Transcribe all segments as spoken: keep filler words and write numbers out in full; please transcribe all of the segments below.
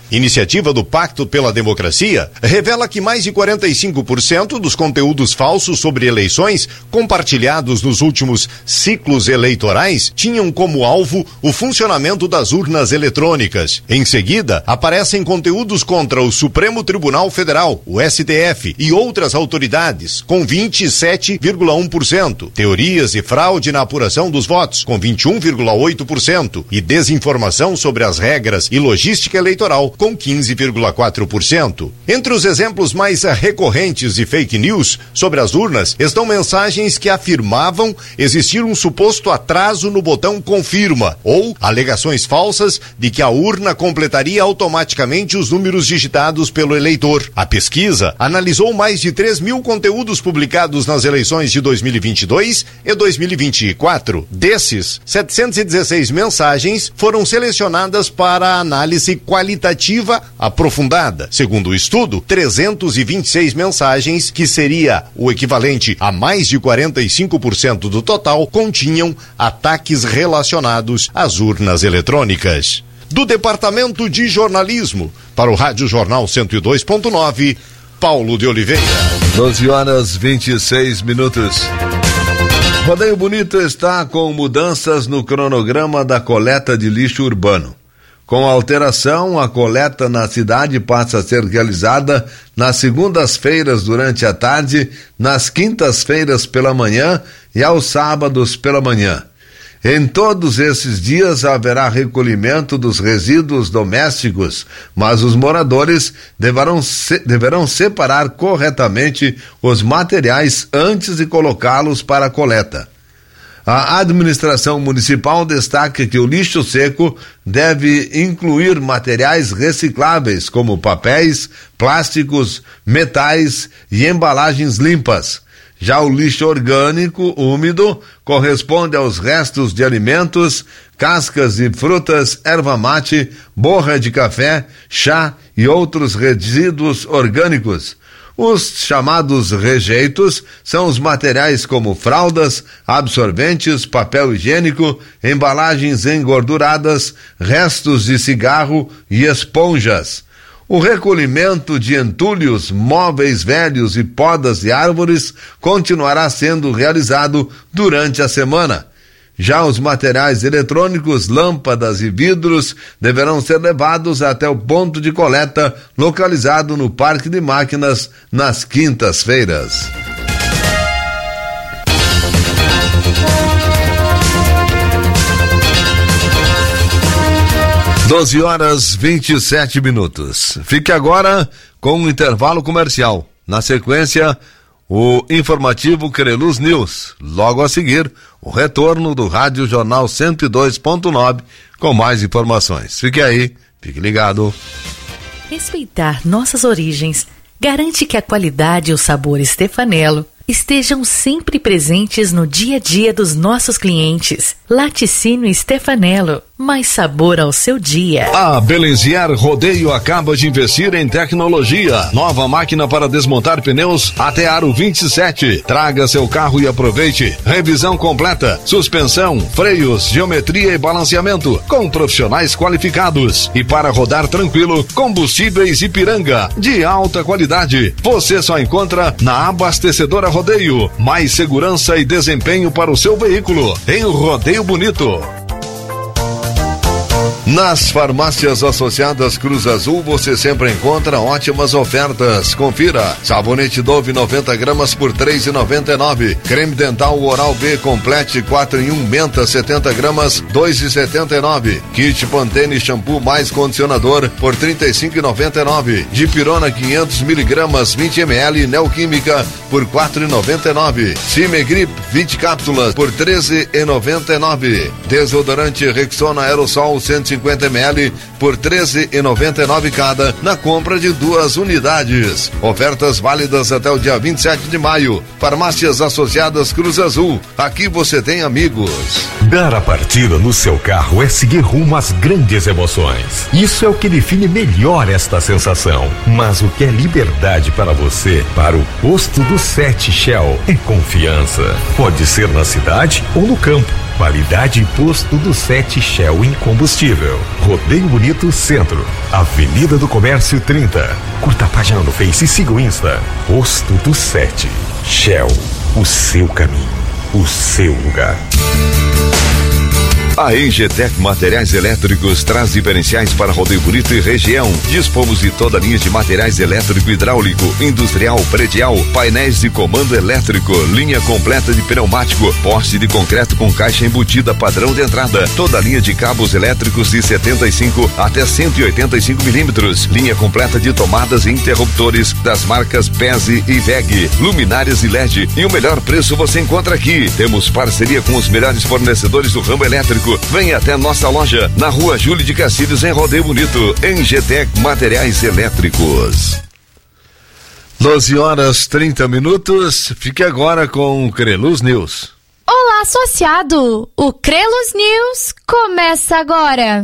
Iniciativa do Pacto pela Democracia revela que mais de quarenta e cinco por cento dos conteúdos falsos sobre eleições compartilhados nos últimos ciclos eleitorais tinham como alvo o funcionamento das urnas eletrônicas. Em seguida, aparecem conteúdos contra o Supremo Tribunal Federal, o S T F e outras autoridades, com vinte e sete vírgula um por cento, teorias e fraude na apuração dos votos, com vinte e um vírgula oito por cento, e desinformação sobre as regras e logística eleitoral, com quinze vírgula quatro por cento. Entre os exemplos mais recorrentes de fake news sobre as urnas estão mensagens que afirmavam existir um suposto atraso no botão confirma ou alegações falsas de que a urna completaria automaticamente os números digitados pelo eleitor. A pesquisa analisou mais de três mil conteúdos publicados nas eleições de dois mil e vinte e dois e dois mil e vinte e quatro. Desses, setecentas e dezesseis mensagens foram selecionadas para análise qualitativa aprofundada. Segundo o estudo, trezentas e vinte e seis mensagens, que seria o equivalente a mais de quarenta e cinco por cento do total, continham ataques relacionados às urnas eletrônicas. Do Departamento de Jornalismo, para o Rádio Jornal cento e dois ponto nove, Paulo de Oliveira. doze horas e vinte e seis minutos. Rodeio Bonito está com mudanças no cronograma da coleta de lixo urbano. Com a alteração, a coleta na cidade passa a ser realizada nas segundas-feiras durante a tarde, nas quintas-feiras pela manhã e aos sábados pela manhã. Em todos esses dias haverá recolhimento dos resíduos domésticos, mas os moradores deverão, se, deverão separar corretamente os materiais antes de colocá-los para a coleta. A administração municipal destaca que o lixo seco deve incluir materiais recicláveis como papéis, plásticos, metais e embalagens limpas. Já o lixo orgânico úmido corresponde aos restos de alimentos, cascas de frutas, erva mate, borra de café, chá e outros resíduos orgânicos. Os chamados rejeitos são os materiais como fraldas, absorventes, papel higiênico, embalagens engorduradas, restos de cigarro e esponjas. O recolhimento de entulhos, móveis velhos e podas de árvores continuará sendo realizado durante a semana. Já os materiais eletrônicos, lâmpadas e vidros deverão ser levados até o ponto de coleta localizado no Parque de Máquinas nas quintas-feiras. doze horas e vinte e sete minutos. Fique agora com um intervalo comercial. Na sequência, o informativo Creluz News. Logo a seguir, o retorno do Rádio Jornal cento e dois ponto nove com mais informações. Fique aí, fique ligado. Respeitar nossas origens garante que a qualidade e o sabor Stefanello estejam sempre presentes no dia a dia dos nossos clientes. Laticínio Stefanello, mais sabor ao seu dia. A Belenziar Rodeio acaba de investir em tecnologia. Nova máquina para desmontar pneus até aro vinte e sete. Traga seu carro e aproveite. Revisão completa, suspensão, freios, geometria e balanceamento, com profissionais qualificados. E para rodar tranquilo, combustíveis Ipiranga, de alta qualidade. Você só encontra na Abastecedora Rodeio. Mais segurança e desempenho para o seu veículo. Em Rodeio Bonito. Nas farmácias associadas Cruz Azul você sempre encontra ótimas ofertas. Confira: sabonete Dove noventa gramas por três reais e noventa e nove centavos. Creme dental Oral B Complete quatro em um menta setenta gramas dois reais e setenta e nove centavos. Kit Pantene shampoo mais condicionador por trinta e cinco reais e noventa e nove centavos. Dipirona quinhentos miligramas vinte mililitros Neoquímica por quatro reais e noventa e nove centavos. Cimegrip vinte cápsulas por treze reais e noventa e nove centavos. Desodorante Rexona Aerosol cento e cinquenta mililitros por treze reais e noventa e nove centavos cada na compra de duas unidades. Ofertas válidas até o dia vinte e sete de maio. Farmácias Associadas Cruz Azul. Aqui você tem amigos. Dar a partida no seu carro é seguir rumo às grandes emoções. Isso é o que define melhor esta sensação. Mas o que é liberdade para você, para o posto do Sete Shell, é confiança. Pode ser na cidade ou no campo. Qualidade Posto do Sete Shell em combustível. Rodeio Bonito Centro, Avenida do Comércio trinta. Curta a página no Face e siga o Insta. Posto do Sete. Shell, o seu caminho, o seu lugar. A Engetec Materiais Elétricos traz diferenciais para Rodeio Bonito e região. Dispomos de toda a linha de materiais elétrico, hidráulico, industrial, predial, painéis de comando elétrico, linha completa de pneumático, poste de concreto com caixa embutida padrão de entrada, toda a linha de cabos elétricos de setenta e cinco até cento e oitenta e cinco milímetros, linha completa de tomadas e interruptores das marcas Pese e V E G, luminárias e L E D, e o melhor preço você encontra aqui. Temos parceria com os melhores fornecedores do ramo elétrico. Venha até nossa loja na Rua Júlio de Castilhos, em Rodeio Bonito, Engetec Materiais Elétricos. doze horas trinta minutos. Fique agora com o Creluz News. Olá, associado! O Creluz News começa agora.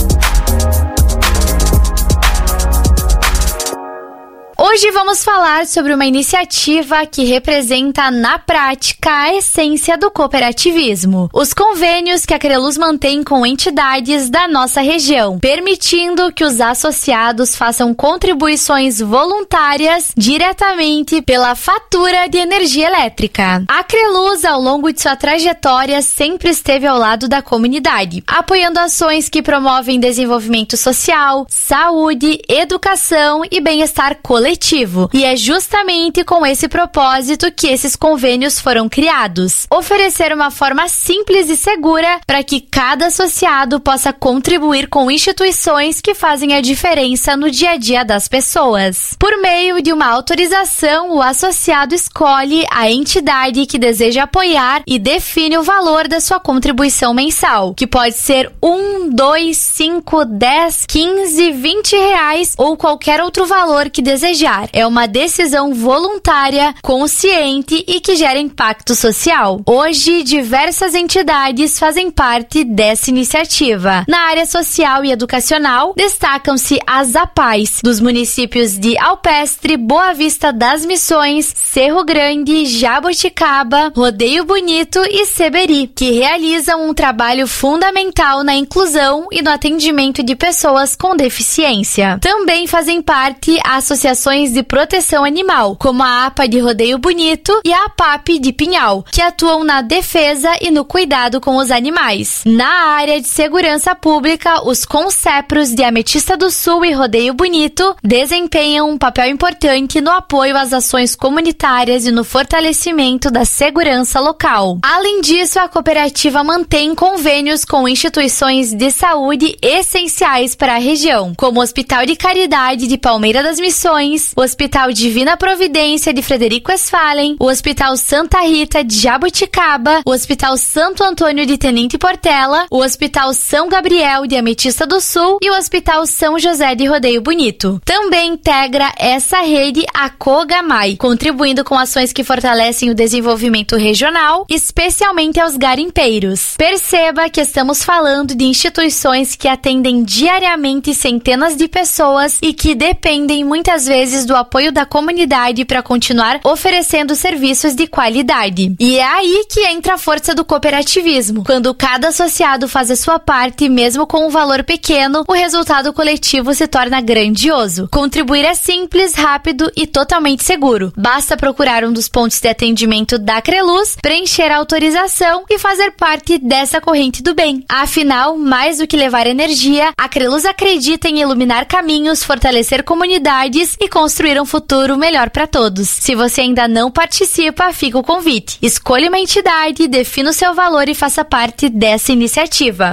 Hoje vamos falar sobre uma iniciativa que representa na prática a essência do cooperativismo. Os convênios que a Creluz mantém com entidades da nossa região, permitindo que os associados façam contribuições voluntárias diretamente pela fatura de energia elétrica. A Creluz, ao longo de sua trajetória, sempre esteve ao lado da comunidade, apoiando ações que promovem desenvolvimento social, saúde, educação e bem-estar coletivo. E é justamente com esse propósito que esses convênios foram criados. Oferecer uma forma simples e segura para que cada associado possa contribuir com instituições que fazem a diferença no dia a dia das pessoas. Por meio de uma autorização, o associado escolhe a entidade que deseja apoiar e define o valor da sua contribuição mensal, que pode ser um, dois, cinco, dez, quinze, vinte reais ou qualquer outro valor que desejar. É uma decisão voluntária, consciente e que gera impacto social. Hoje, diversas entidades fazem parte dessa iniciativa. Na área social e educacional, destacam-se as APAES, dos municípios de Alpestre, Boa Vista das Missões, Cerro Grande, Jaboticaba, Rodeio Bonito e Seberi, que realizam um trabalho fundamental na inclusão e no atendimento de pessoas com deficiência. Também fazem parte associações de proteção animal, como a APA de Rodeio Bonito e a APAP de Pinhal, que atuam na defesa e no cuidado com os animais. Na área de segurança pública, os CONCEPROS de Ametista do Sul e Rodeio Bonito desempenham um papel importante no apoio às ações comunitárias e no fortalecimento da segurança local. Além disso, a cooperativa mantém convênios com instituições de saúde essenciais para a região, como o Hospital de Caridade de Palmeira das Missões, o Hospital Divina Providência de Frederico Westphalen, o Hospital Santa Rita de Jaboticaba, o Hospital Santo Antônio de Tenente Portela, o Hospital São Gabriel de Ametista do Sul e o Hospital São José de Rodeio Bonito. Também integra essa rede a COGAMAI, contribuindo com ações que fortalecem o desenvolvimento regional, especialmente aos garimpeiros. Perceba que estamos falando de instituições que atendem diariamente centenas de pessoas e que dependem muitas vezes do apoio da comunidade para continuar oferecendo serviços de qualidade. E é aí que entra a força do cooperativismo. Quando cada associado faz a sua parte, mesmo com um valor pequeno, o resultado coletivo se torna grandioso. Contribuir é simples, rápido e totalmente seguro. Basta procurar um dos pontos de atendimento da Creluz, preencher a autorização e fazer parte dessa corrente do bem. Afinal, mais do que levar energia, a Creluz acredita em iluminar caminhos, fortalecer comunidades e construir um futuro melhor para todos. Se você ainda não participa, fica o convite. Escolha uma entidade, defina o seu valor e faça parte dessa iniciativa.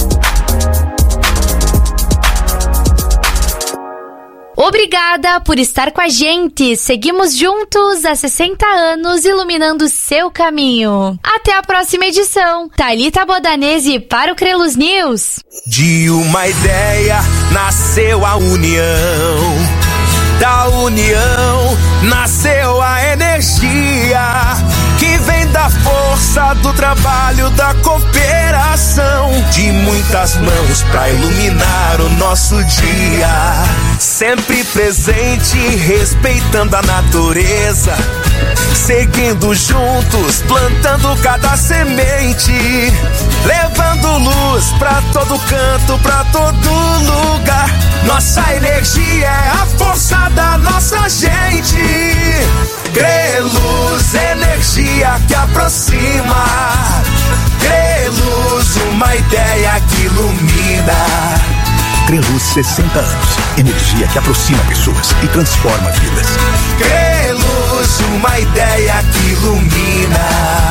Obrigada por estar com a gente. Seguimos juntos há sessenta anos, iluminando seu caminho. Até a próxima edição. Thalita Bodanese para o Creluz News. De uma ideia nasceu a união. Da união nasceu a energia que vem da força do trabalho, da cooperação, de muitas mãos pra iluminar o nosso dia. Sempre presente, respeitando a natureza, seguindo juntos, plantando cada semente, levando luz pra todo canto, pra todo lugar. Nossa energia é a força da nossa gente. Creluz, energia que aproxima. Creluz, uma ideia que ilumina. Creluz, sessenta anos. Energia que aproxima pessoas e transforma vidas. Creluz, uma ideia que ilumina.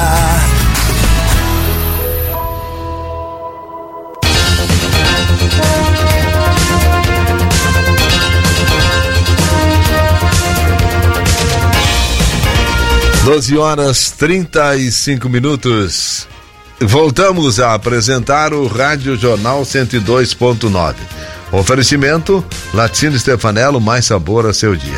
doze horas trinta e cinco minutos. Voltamos a apresentar o Rádio Jornal cento e dois ponto nove. Oferecimento Laticínio Stefanello, mais sabor a seu dia.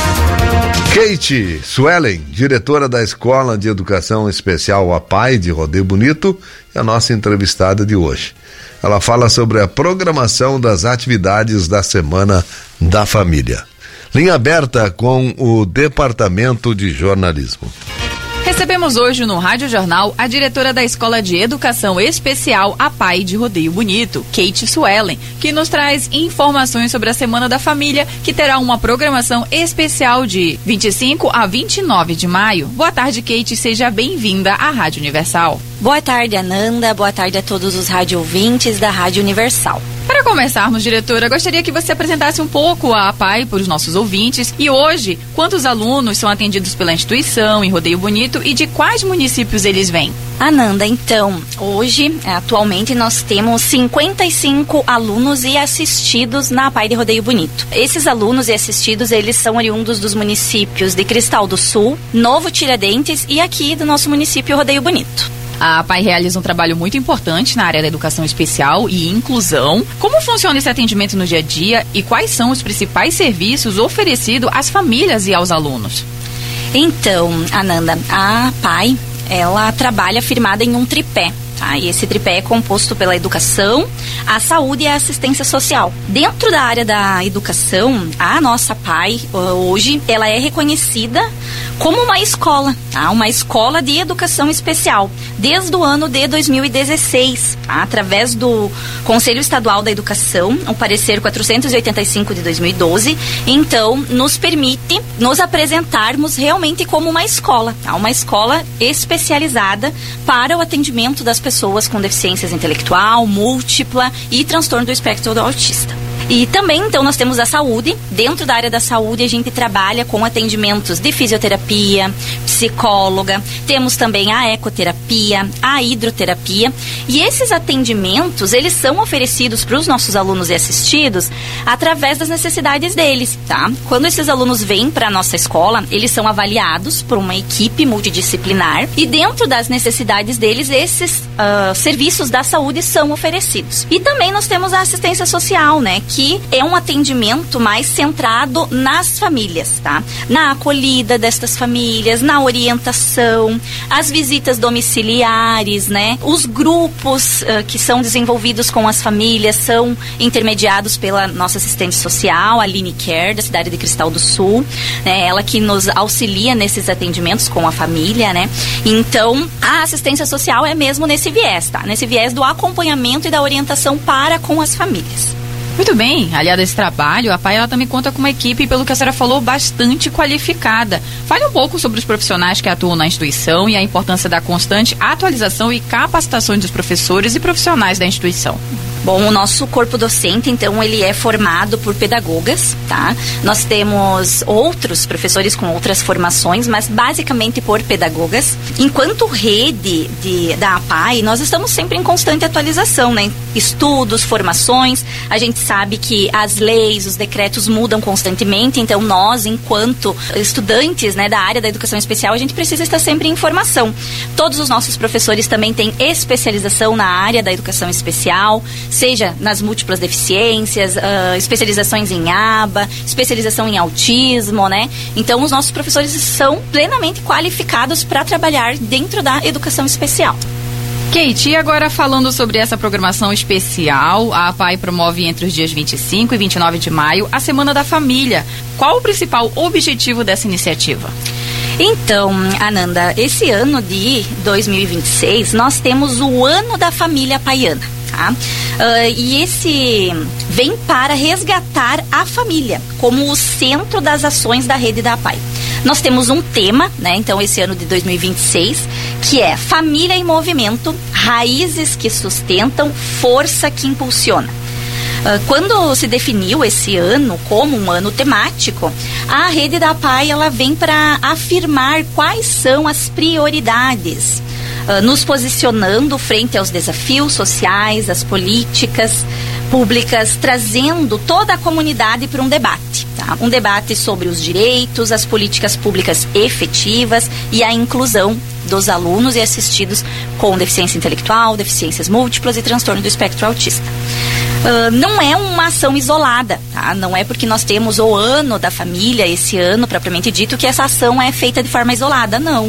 Kate Suellen, diretora da Escola de Educação Especial A P A I de Rodeio Bonito, é a nossa entrevistada de hoje. Ela fala sobre a programação das atividades da Semana da Família. Linha aberta com o Departamento de Jornalismo. Recebemos hoje no Rádio Jornal a diretora da Escola de Educação Especial A P A I de Rodeio Bonito, Kate Suellen, que nos traz informações sobre a Semana da Família, que terá uma programação especial de vinte e cinco a vinte e nove de maio. Boa tarde, Kate, seja bem-vinda à Rádio Universal. Boa tarde, Ananda. Boa tarde a todos os rádio ouvintes da Rádio Universal. Para começarmos, diretora, gostaria que você apresentasse um pouco a A P A I para os nossos ouvintes e hoje, quantos alunos são atendidos pela instituição em Rodeio Bonito e de quais municípios eles vêm? Ananda, então, hoje, atualmente, nós temos cinquenta e cinco alunos e assistidos na A P A I de Rodeio Bonito. Esses alunos e assistidos, eles são oriundos dos municípios de Cristal do Sul, Novo Tiradentes e aqui do nosso município Rodeio Bonito. A A P A I realiza um trabalho muito importante na área da educação especial e inclusão. Como funciona esse atendimento no dia a dia e quais são os principais serviços oferecidos às famílias e aos alunos? Então, Ananda, a A P A I, ela trabalha firmada em um tripé. Tá? E esse tripé é composto pela educação, a saúde e a assistência social. Dentro da área da educação, a nossa A P A I, hoje, ela é reconhecida como uma escola, tá? Uma escola de educação especial, desde o ano de dois mil e dezesseis, tá? Através do Conselho Estadual da Educação, o parecer quatrocentos e oitenta e cinco de dois mil e doze, então, nos permite nos apresentarmos realmente como uma escola, tá? Uma escola especializada para o atendimento das pessoas com deficiências intelectual, múltipla e transtorno do espectro do autista. E também, então, nós temos a saúde. Dentro da área da saúde, a gente trabalha com atendimentos de fisioterapia, psicóloga, temos também a ecoterapia, a hidroterapia. E esses atendimentos, eles são oferecidos para os nossos alunos e assistidos através das necessidades deles, tá? Quando esses alunos vêm para a nossa escola, eles são avaliados por uma equipe multidisciplinar e dentro das necessidades deles, esses uh, serviços da saúde são oferecidos. E também nós temos a assistência social, né? Que é um atendimento mais centrado nas famílias, tá? Na acolhida destas famílias, na orientação, as visitas domiciliares, né? Os grupos uh, que são desenvolvidos com as famílias são intermediados pela nossa assistente social, a Aline Care, da cidade de Cristal do Sul, né? Ela que nos auxilia nesses atendimentos com a família, né? Então, a assistência social é mesmo nesse viés, tá? Nesse viés do acompanhamento e da orientação para com as famílias. Muito bem, aliado a esse trabalho, a A P A I ela também conta com uma equipe, pelo que a senhora falou, bastante qualificada. Fale um pouco sobre os profissionais que atuam na instituição e a importância da constante atualização e capacitação dos professores e profissionais da instituição. Bom, o nosso corpo docente, então, ele é formado por pedagogas, tá? Nós temos outros professores com outras formações, mas basicamente por pedagogas. Enquanto rede de, da A P A I, nós estamos sempre em constante atualização, né? Estudos, formações, a gente sabe que as leis, os decretos mudam constantemente, então nós, enquanto estudantes, né, da área da educação especial, a gente precisa estar sempre em formação. Todos os nossos professores também têm especialização na área da educação especial, seja nas múltiplas deficiências, uh, especializações em A B A, especialização em autismo, né? Então, os nossos professores são plenamente qualificados para trabalhar dentro da educação especial. Kate, e agora falando sobre essa programação especial, a A P A I promove entre os dias vinte e cinco e vinte e nove de maio a Semana da Família. Qual o principal objetivo dessa iniciativa? Então, Ananda, esse ano de dois mil e vinte e seis, nós temos o Ano da Família Apaiana. Tá? Uh, e esse vem para resgatar a família como o centro das ações da rede da APAI. Nós temos um tema, né? Então, esse ano de dois mil e vinte e seis, que é Família em Movimento, Raízes que Sustentam, Força que Impulsiona. Uh, quando se definiu esse ano como um ano temático, a rede da APAI ela vem para afirmar quais são as prioridades, uh, nos posicionando frente aos desafios sociais, as políticas públicas, trazendo toda a comunidade para um debate, tá? Um debate sobre os direitos, as políticas públicas efetivas e a inclusão dos alunos e assistidos com deficiência intelectual, deficiências múltiplas e transtorno do espectro autista. Uh, não é uma ação isolada, tá? Não é porque nós temos o ano da família, esse ano propriamente dito, que essa ação é feita de forma isolada, não. Uh,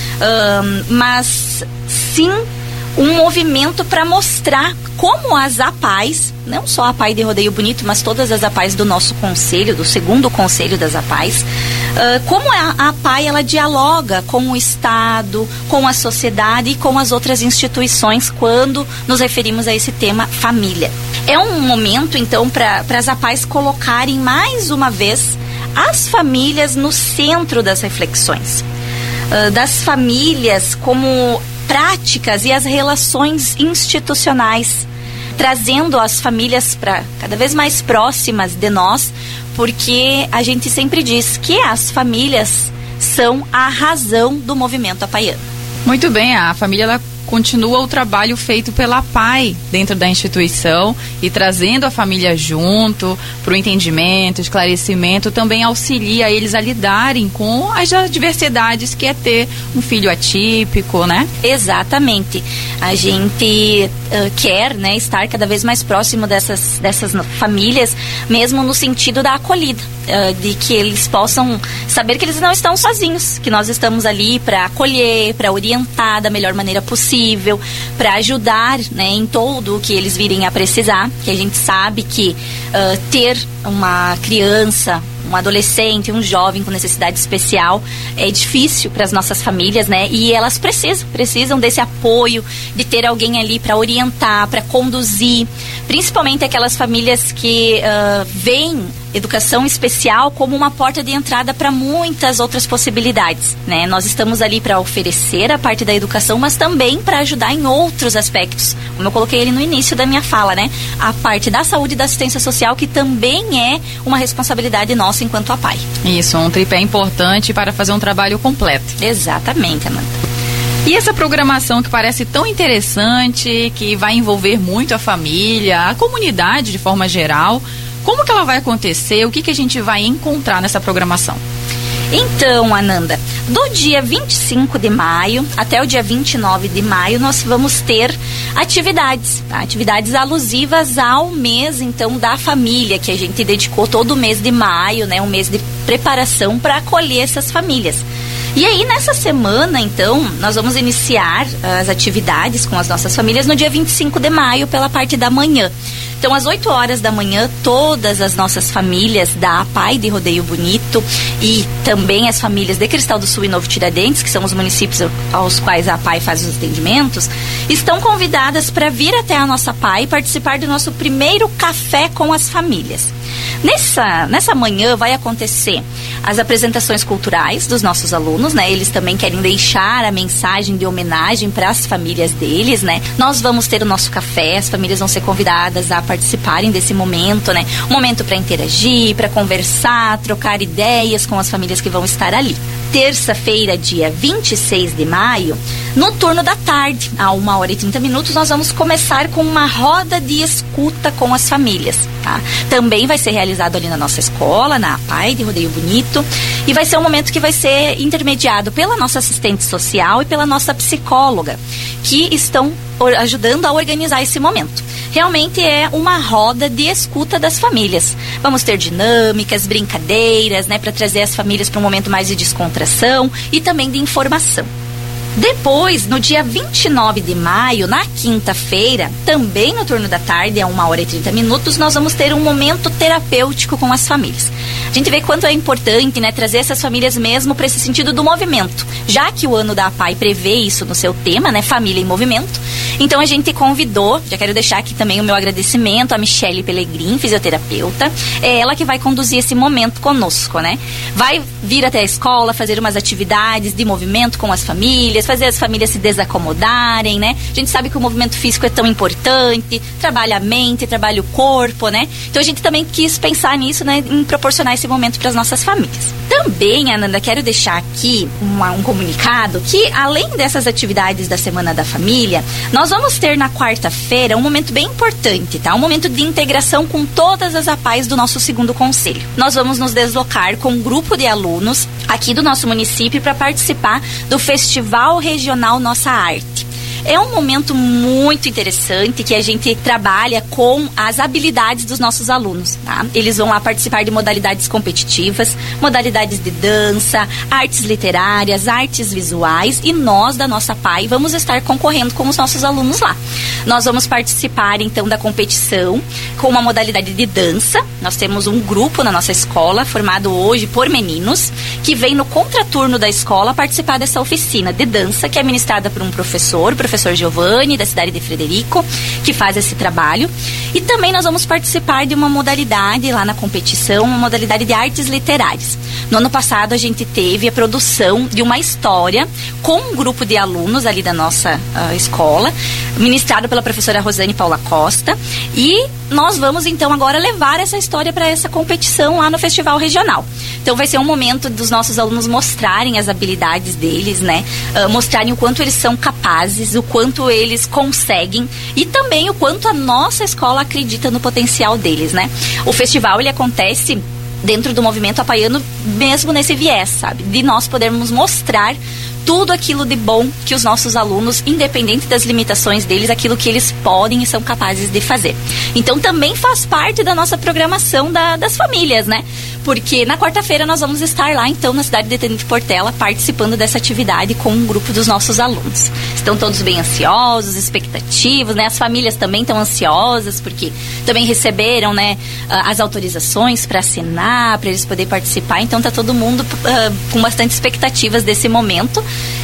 mas sim um movimento para mostrar como as APAIs, não só a APAI de Rodeio Bonito, mas todas as APAIs do nosso conselho, do segundo conselho das APAIs, uh, como a, a APAI ela dialoga com o Estado, com a sociedade e com as outras instituições quando nos referimos a esse tema família. É um momento, então, para as APAIs colocarem mais uma vez as famílias no centro das reflexões, uh, das famílias como práticas e as relações institucionais, trazendo as famílias para cada vez mais próximas de nós, porque a gente sempre diz que as famílias são a razão do movimento apaiano. Muito bem, a família ela continua o trabalho feito pela APAI dentro da instituição e trazendo a família junto para o entendimento, esclarecimento, também auxilia eles a lidarem com as adversidades que é ter um filho atípico, né? Exatamente. A gente uh, quer, né, estar cada vez mais próximo dessas, dessas famílias, mesmo no sentido da acolhida, uh, de que eles possam saber que eles não estão sozinhos, que nós estamos ali para acolher, para orientar da melhor maneira possível, para ajudar, né, em todo o que eles virem a precisar, que a gente sabe que uh, ter uma criança, um adolescente, um jovem com necessidade especial é difícil para as nossas famílias, né? E elas precisam, precisam desse apoio, de ter alguém ali para orientar, para conduzir, principalmente aquelas famílias que uh, veem educação especial como uma porta de entrada para muitas outras possibilidades, né? Nós estamos ali para oferecer a parte da educação, mas também para ajudar em outros aspectos, como eu coloquei ali no início da minha fala, né? A parte da saúde e da assistência social, que também é uma responsabilidade nossa enquanto APAI. Isso, um tripé importante para fazer um trabalho completo. Exatamente, Amanda. E essa programação que parece tão interessante, que vai envolver muito a família, a comunidade de forma geral, como que ela vai acontecer? O que que a gente vai encontrar nessa programação? Então, Ananda, do dia vinte e cinco de maio até o dia vinte e nove de maio, nós vamos ter atividades, tá? Atividades alusivas ao mês, então, da família, que a gente dedicou todo o mês de maio, né? Um mês de preparação para acolher essas famílias. E aí, nessa semana, então, nós vamos iniciar as atividades com as nossas famílias no dia vinte e cinco de maio, pela parte da manhã. Então, às oito horas da manhã, todas as nossas famílias da APAI de Rodeio Bonito e também as famílias de Cristal do Sul e Novo Tiradentes, que são os municípios aos quais a APAI faz os atendimentos, estão convidadas para vir até a nossa APAI e participar do nosso primeiro café com as famílias. Nessa, nessa manhã vai acontecer as apresentações culturais dos nossos alunos, né? Eles também querem deixar a mensagem de homenagem para as famílias deles, né? Nós vamos ter o nosso café, as famílias vão ser convidadas a participarem desse momento, né? Um momento para interagir, para conversar, trocar ideias com as famílias que vão estar ali. Terça-feira, dia vinte e seis de maio, no turno da tarde, a uma hora e trinta minutos, nós vamos começar com uma roda de escuta com as famílias, tá? Também vai ser realizado ali na nossa escola, na APAI de Rodeio Bonito, e vai ser um momento que vai ser intermediado pela nossa assistente social e pela nossa psicóloga, que estão ajudando a organizar esse momento. Realmente é uma roda de escuta das famílias. Vamos ter dinâmicas, brincadeiras, né, para trazer as famílias para um momento mais de descontração e também de informação. Depois, no dia vinte e nove de maio, na quinta-feira, também no turno da tarde, a uma hora e trinta minutos, nós vamos ter um momento terapêutico com as famílias. A gente vê quanto é importante, né, trazer essas famílias mesmo para esse sentido do movimento. Já que o ano da A P A I prevê isso no seu tema, né, família em movimento, então a gente convidou, já quero deixar aqui também o meu agradecimento a Michele Pelegrin, fisioterapeuta, é ela que vai conduzir esse momento conosco, né? Vai vir até a escola, fazer umas atividades de movimento com as famílias, fazer as famílias se desacomodarem, né? A gente sabe que o movimento físico é tão importante, trabalha a mente, trabalha o corpo, né? Então a gente também quis pensar nisso, né, em proporcionar esse momento para as nossas famílias. Também, Ananda, quero deixar aqui uma, um comunicado que, além dessas atividades da Semana da Família, nós vamos ter na quarta-feira um momento bem importante, tá? Um momento de integração com todas as A P A Is do nosso segundo conselho. Nós vamos nos deslocar com um grupo de alunos aqui do nosso município para participar do Festival Regional Nossa Arte. É um momento muito interessante que a gente trabalha com as habilidades dos nossos alunos, tá? Eles vão lá participar de modalidades competitivas, modalidades de dança, artes literárias, artes visuais, e nós da nossa A P A I vamos estar concorrendo com os nossos alunos lá. Nós vamos participar então da competição com uma modalidade de dança. Nós temos um grupo na nossa escola formado hoje por meninos que vem no contraturno da escola participar dessa oficina de dança que é ministrada por um professor, professor professor Giovanni, da cidade de Frederico, que faz esse trabalho. E também nós vamos participar de uma modalidade lá na competição, uma modalidade de artes literárias. No ano passado a gente teve a produção de uma história com um grupo de alunos ali da nossa uh, escola, ministrado pela professora Rosane Paula Costa, e nós vamos então agora levar essa história para essa competição lá no Festival Regional. Então vai ser um momento dos nossos alunos mostrarem as habilidades deles, né? Uh, mostrarem o quanto eles são capazes, o quanto eles conseguem e também o quanto a nossa escola acredita no potencial deles, né? O festival, ele acontece dentro do movimento apaiano mesmo nesse viés, sabe? De nós podermos mostrar tudo aquilo de bom que os nossos alunos, independente das limitações deles, aquilo que eles podem e são capazes de fazer. Então também faz parte da nossa programação da, das famílias, né? Porque na quarta-feira nós vamos estar lá, então, na cidade de Tenente Portela, participando dessa atividade com um grupo dos nossos alunos. Estão todos bem ansiosos, expectativos, né? As famílias também estão ansiosas, porque também receberam, né, as autorizações para assinar, para eles poderem participar. Então tá todo mundo uh, com bastante expectativas desse momento.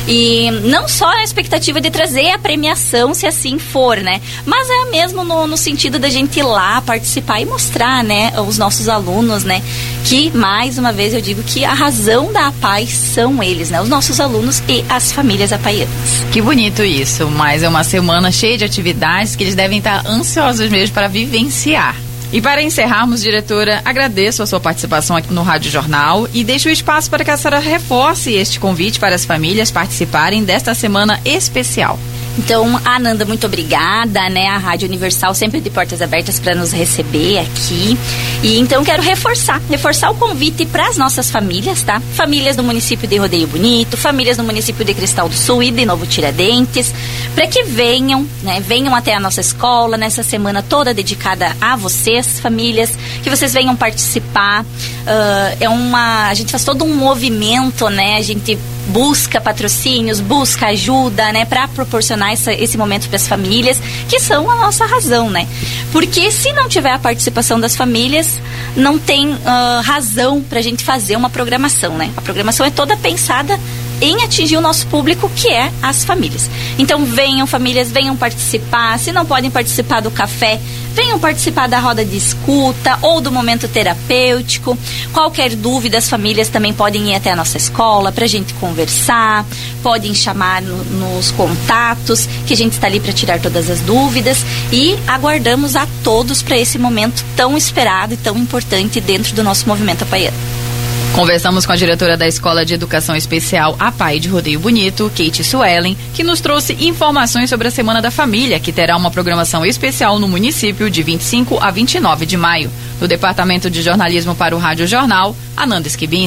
E não só a expectativa de trazer a premiação, se assim for, né? Mas é mesmo no, no sentido da gente ir lá participar e mostrar, né, os nossos alunos, né? Que, mais uma vez, eu digo que a razão da A P A I são eles, né? Os nossos alunos e as famílias apaianas. Que bonito isso, mas é uma semana cheia de atividades que eles devem estar ansiosos mesmo para vivenciar. E para encerrarmos, diretora, agradeço a sua participação aqui no Rádio Jornal e deixo o espaço para que a senhora reforce este convite para as famílias participarem desta semana especial. Então, Ananda, muito obrigada, né? A Rádio Universal sempre de portas abertas para nos receber aqui. E então quero reforçar, reforçar o convite para as nossas famílias, tá? Famílias do município de Rodeio Bonito, famílias do município de Cristal do Sul e de Novo Tiradentes, para que venham, né? Venham até a nossa escola nessa semana toda dedicada a vocês, famílias, que vocês venham participar. Uh, é uma, a gente faz todo um movimento, né? A gente busca patrocínios, busca ajuda, né, para proporcionar essa, esse momento para as famílias, que são a nossa razão, né? Porque se não tiver a participação das famílias, não tem uh, razão para a gente fazer uma programação, né? A programação é toda pensada em atingir o nosso público, que é as famílias. Então venham famílias, venham participar. Se não podem participar do café, venham participar da roda de escuta ou do momento terapêutico. Qualquer dúvida, as famílias também podem ir até a nossa escola para a gente conversar, podem chamar no, nos contatos, que a gente está ali para tirar todas as dúvidas, e aguardamos a todos para esse momento tão esperado e tão importante dentro do nosso movimento apaiano. Conversamos com a diretora da Escola de Educação Especial A P A I de Rodeio Bonito, Kate Suellen, que nos trouxe informações sobre a Semana da Família, que terá uma programação especial no município de vinte e cinco a vinte e nove de maio. Do Departamento de Jornalismo para o Rádio Jornal, Ananda Esquibim.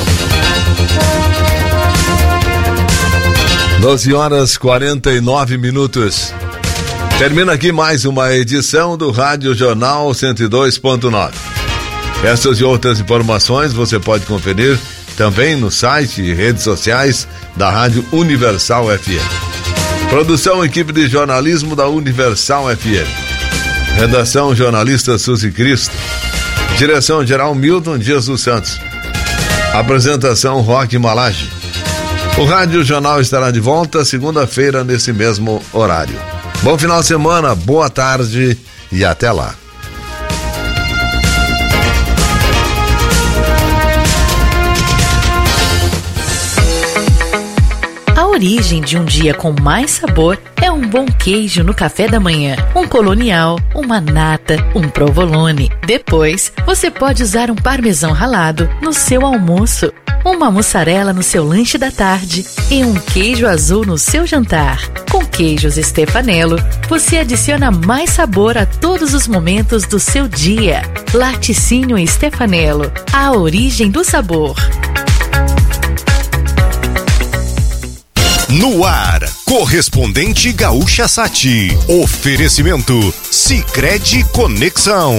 doze horas e quarenta e nove minutos. Termina aqui mais uma edição do Rádio Jornal cento e dois ponto nove. Essas e outras informações você pode conferir também no site e redes sociais da Rádio Universal F M. Produção, equipe de jornalismo da Universal F M. Redação, jornalista Suzy Cristo. Direção geral Milton Dias dos Santos. Apresentação Roque Malage. O Rádio Jornal estará de volta segunda-feira nesse mesmo horário. Bom final de semana, boa tarde e até lá. A origem de um dia com mais sabor é um bom queijo no café da manhã, um colonial, uma nata, um provolone. Depois, você pode usar um parmesão ralado no seu almoço, uma mussarela no seu lanche da tarde e um queijo azul no seu jantar. Com queijos Stefanello, você adiciona mais sabor a todos os momentos do seu dia. Laticínio Stefanello, a origem do sabor. No ar, correspondente Gaúcha Sati. Oferecimento Sicredi Conexão.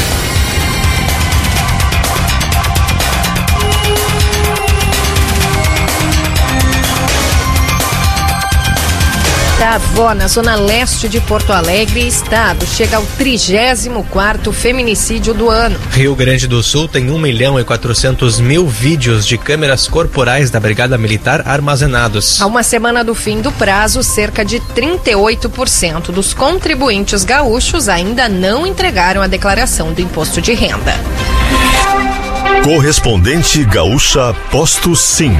Avó, na zona leste de Porto Alegre, estado chega ao trigésimo quarto feminicídio do ano. Rio Grande do Sul tem um milhão e quatrocentos mil vídeos de câmeras corporais da Brigada Militar armazenados. Há uma semana do fim do prazo, cerca de trinta e oito por cento dos contribuintes gaúchos ainda não entregaram a declaração do imposto de renda. Correspondente Gaúcha Posto Sim.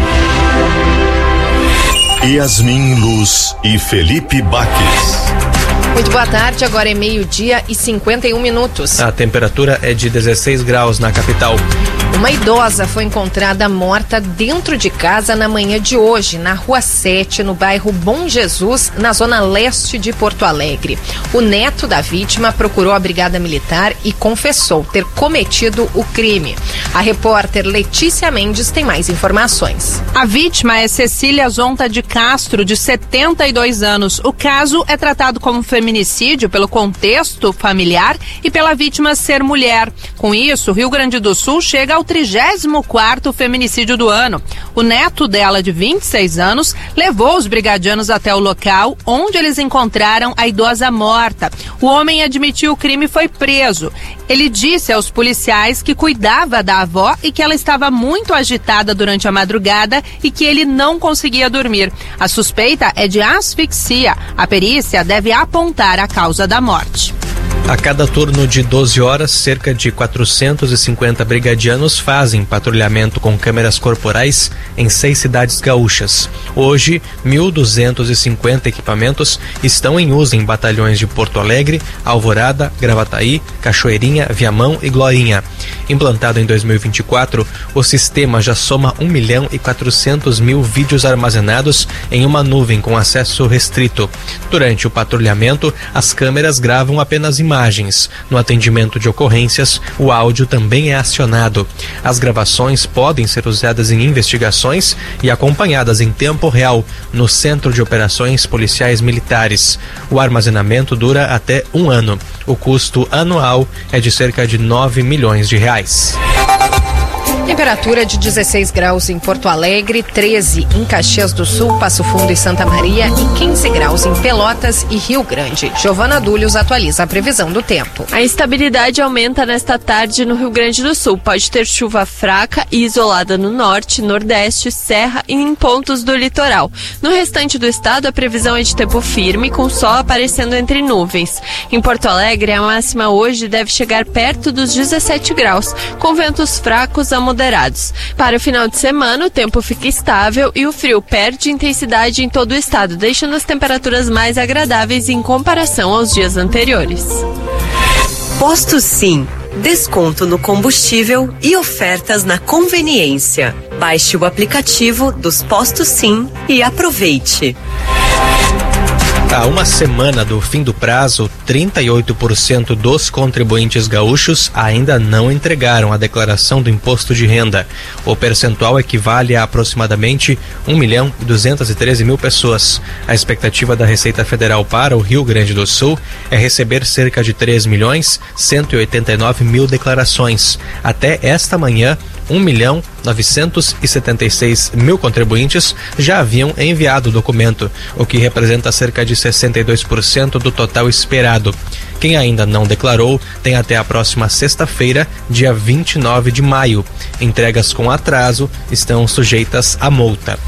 Yasmin Luz e Felipe Baques. Muito boa tarde, agora é meio-dia e cinquenta e um minutos. A temperatura é de dezesseis graus na capital. Uma idosa foi encontrada morta dentro de casa na manhã de hoje, na Rua sete, no bairro Bom Jesus, na zona leste de Porto Alegre. O neto da vítima procurou a Brigada Militar e confessou ter cometido o crime. A repórter Letícia Mendes tem mais informações. A vítima é Cecília Zonta de Castro, de setenta e dois anos. O caso é tratado como feminicídio pelo contexto familiar e pela vítima ser mulher. Com isso, o Rio Grande do Sul chega ao trigésimo quarto feminicídio do ano. O neto dela, de vinte e seis anos, levou os brigadianos até o local, onde eles encontraram a idosa morta. O homem admitiu o crime e foi preso. Ele disse aos policiais que cuidava da avó e que ela estava muito agitada durante a madrugada e que ele não conseguia dormir. A suspeita é de asfixia. A perícia deve apontar a causa da morte. A cada turno de doze horas, cerca de quatrocentos e cinquenta brigadianos fazem patrulhamento com câmeras corporais em seis cidades gaúchas. Hoje, mil duzentos e cinquenta equipamentos estão em uso em batalhões de Porto Alegre, Alvorada, Gravataí, Cachoeirinha, Viamão e Glorinha. Implantado em dois mil e vinte e quatro, o sistema já soma um milhão e quatrocentos mil vídeos armazenados em uma nuvem com acesso restrito. Durante o patrulhamento, as câmeras gravam apenas imagens. No atendimento de ocorrências, o áudio também é acionado. As gravações podem ser usadas em investigações e acompanhadas em tempo real no Centro de Operações Policiais Militares. O armazenamento dura até um ano. O custo anual é de cerca de nove milhões de reais. Temperatura de dezesseis graus em Porto Alegre, treze em Caxias do Sul, Passo Fundo e Santa Maria e quinze graus em Pelotas e Rio Grande. Giovana Dúlios atualiza a previsão do tempo. A instabilidade aumenta nesta tarde no Rio Grande do Sul. Pode ter chuva fraca e isolada no norte, nordeste, serra e em pontos do litoral. No restante do estado, a previsão é de tempo firme, com sol aparecendo entre nuvens. Em Porto Alegre, a máxima hoje deve chegar perto dos dezessete graus, com ventos fracos a moderados. Para o final de semana, o tempo fica estável e o frio perde intensidade em todo o estado, deixando as temperaturas mais agradáveis em comparação aos dias anteriores. Posto Sim. Desconto no combustível e ofertas na conveniência. Baixe o aplicativo dos Postos Sim e aproveite. Há uma semana do fim do prazo, trinta e oito por cento dos contribuintes gaúchos ainda não entregaram a declaração do imposto de renda. O percentual equivale a aproximadamente um milhão e duzentos e treze mil pessoas. A expectativa da Receita Federal para o Rio Grande do Sul é receber cerca de três milhões cento e oitenta e nove mil declarações. Até esta manhã, um milhão novecentos e setenta e seis mil contribuintes já haviam enviado o documento, o que representa cerca de sessenta e dois por cento do total esperado. Quem ainda não declarou tem até a próxima sexta-feira, dia vinte e nove de maio. Entregas com atraso estão sujeitas a multa.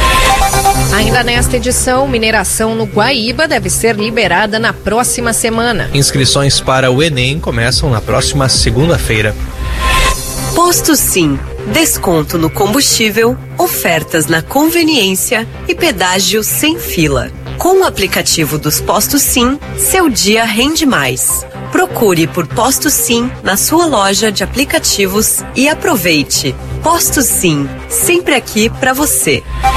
Ainda nesta edição, mineração no Guaíba deve ser liberada na próxima semana. Inscrições para o Enem começam na próxima segunda-feira. Posto Sim, desconto no combustível, ofertas na conveniência e pedágio sem fila. Com o aplicativo dos Postos Sim, seu dia rende mais. Procure por Posto Sim na sua loja de aplicativos e aproveite. Posto Sim, sempre aqui para você.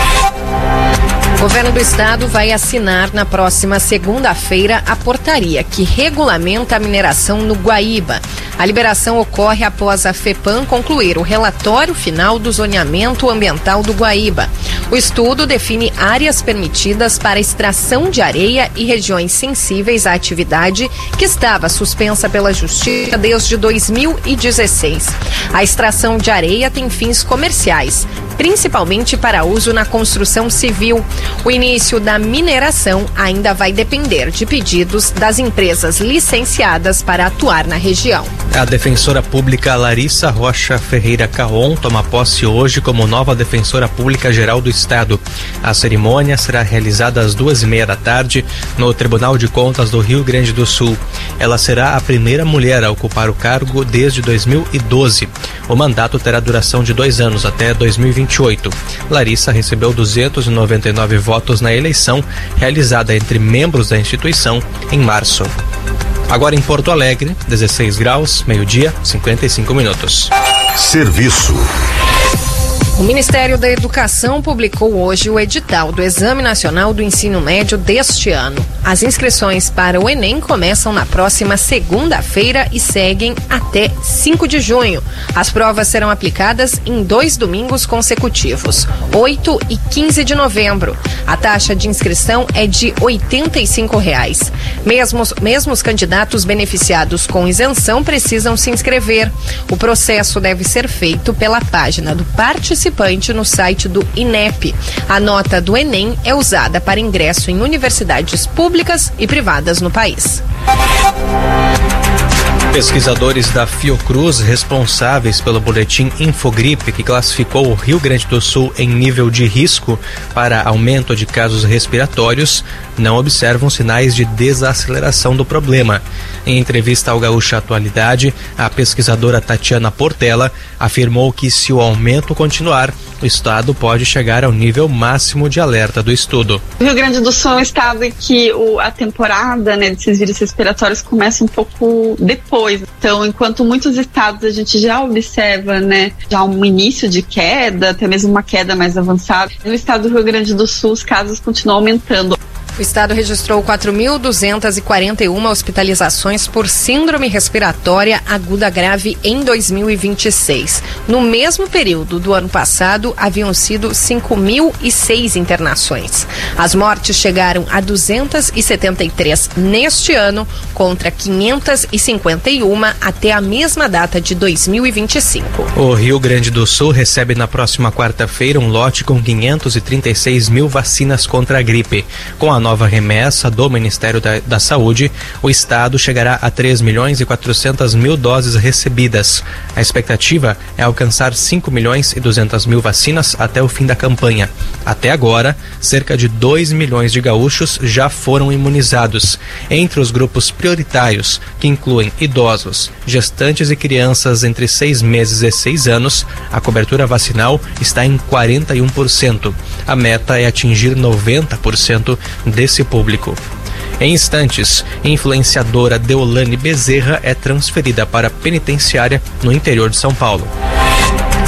O governo do estado vai assinar na próxima segunda-feira a portaria que regulamenta a mineração no Guaíba. A liberação ocorre após a FEPAM concluir o relatório final do zoneamento ambiental do Guaíba. O estudo define áreas permitidas para extração de areia e regiões sensíveis à atividade que estava suspensa pela Justiça desde dois mil e dezesseis. A extração de areia tem fins comerciais, principalmente para uso na construção civil. O início da mineração ainda vai depender de pedidos das empresas licenciadas para atuar na região. A defensora pública Larissa Rocha Ferreira Caon toma posse hoje como nova defensora pública geral do estado. A cerimônia será realizada às duas e meia da tarde no Tribunal de Contas do Rio Grande do Sul. Ela será a primeira mulher a ocupar o cargo desde dois mil e doze. O mandato terá duração de dois anos, até dois mil e vinte e oito. Larissa recebeu duzentos e noventa e nove votos na eleição realizada entre membros da instituição em março. Agora em Porto Alegre, dezesseis graus, meio-dia, cinquenta e cinco minutos. Serviço. O Ministério da Educação publicou hoje o edital do Exame Nacional do Ensino Médio deste ano. As inscrições para o Enem começam na próxima segunda-feira e seguem até cinco de junho. As provas serão aplicadas em dois domingos consecutivos, oito e quinze de novembro. A taxa de inscrição é de oitenta e cinco reais. Mesmo, mesmo os candidatos beneficiados com isenção precisam se inscrever. O processo deve ser feito pela página do participante no site do INEP. A nota do Enem é usada para ingresso em universidades públicas e privadas no país. Pesquisadores da Fiocruz, responsáveis pelo boletim Infogripe, que classificou o Rio Grande do Sul em nível de risco para aumento de casos respiratórios, não observam sinais de desaceleração do problema. Em entrevista ao Gaúcha Atualidade, a pesquisadora Tatiana Portela afirmou que, se o aumento continuar, o estado pode chegar ao nível máximo de alerta do estudo. O Rio Grande do Sul é um estado em que o, a temporada, né, desses vírus respiratórios começa um pouco depois. Então, enquanto muitos estados a gente já observa, né, já um início de queda, até mesmo uma queda mais avançada, no estado do Rio Grande do Sul os casos continuam aumentando. O estado registrou quatro mil duzentas e quarenta e uma hospitalizações por síndrome respiratória aguda grave em dois mil e vinte e seis. No mesmo período do ano passado, haviam sido cinco mil e seis internações. As mortes chegaram a duzentas e setenta e três neste ano, contra quinhentas e cinquenta e uma até a mesma data de dois mil e vinte e cinco. O Rio Grande do Sul recebe na próxima quarta-feira um lote com quinhentas e trinta e seis mil vacinas contra a gripe. Com a nova remessa do Ministério da, da Saúde, o estado chegará a três milhões e quatrocentas mil doses recebidas. A expectativa é alcançar cinco milhões e duzentas mil vacinas até o fim da campanha. Até agora, cerca de dois milhões de gaúchos já foram imunizados. Entre os grupos prioritários, que incluem idosos, gestantes e crianças entre seis meses e seis anos, a cobertura vacinal está em quarenta e um por cento. A meta é atingir noventa por cento desse público. Em instantes, influenciadora Deolane Bezerra é transferida para a penitenciária no interior de São Paulo.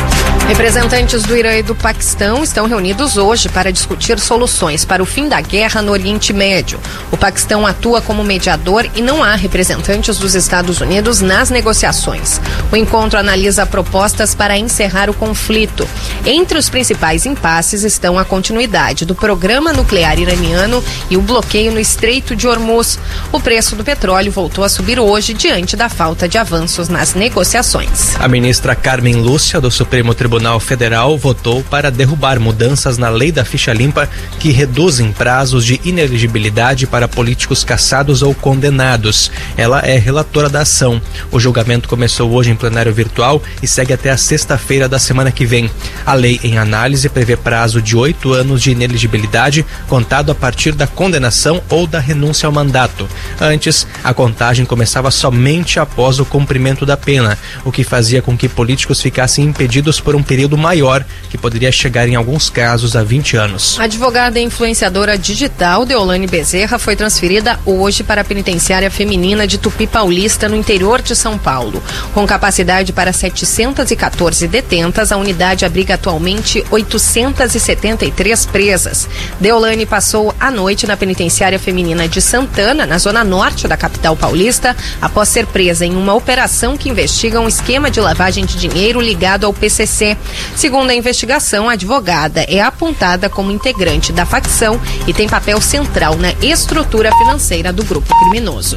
Representantes do Irã e do Paquistão estão reunidos hoje para discutir soluções para o fim da guerra no Oriente Médio. O Paquistão atua como mediador e não há representantes dos Estados Unidos nas negociações. O encontro analisa propostas para encerrar o conflito. Entre os principais impasses estão a continuidade do programa nuclear iraniano e o bloqueio no Estreito de Hormuz. O preço do petróleo voltou a subir hoje diante da falta de avanços nas negociações. A ministra Carmen Lúcia, do Supremo Tribunal Federal, votou para derrubar mudanças na lei da ficha limpa que reduzem prazos de inelegibilidade para políticos cassados ou condenados. Ela é relatora da ação. O julgamento começou hoje em plenário virtual e segue até a sexta-feira da semana que vem. A lei em análise prevê prazo de oito anos de inelegibilidade contado a partir da condenação ou da renúncia ao mandato. Antes, a contagem começava somente após o cumprimento da pena, o que fazia com que políticos ficassem impedidos por um período maior, que poderia chegar em alguns casos a vinte anos. A advogada e influenciadora digital Deolane Bezerra foi transferida hoje para a penitenciária feminina de Tupi Paulista, no interior de São Paulo. Com capacidade para setecentas e quatorze detentas, a unidade abriga atualmente oitocentas e setenta e três presas. Deolane passou a noite na penitenciária feminina de Santana, na zona norte da capital paulista, após ser presa em uma operação que investiga um esquema de lavagem de dinheiro ligado ao P C C. Segundo a investigação, a advogada é apontada como integrante da facção e tem papel central na estrutura financeira do grupo criminoso.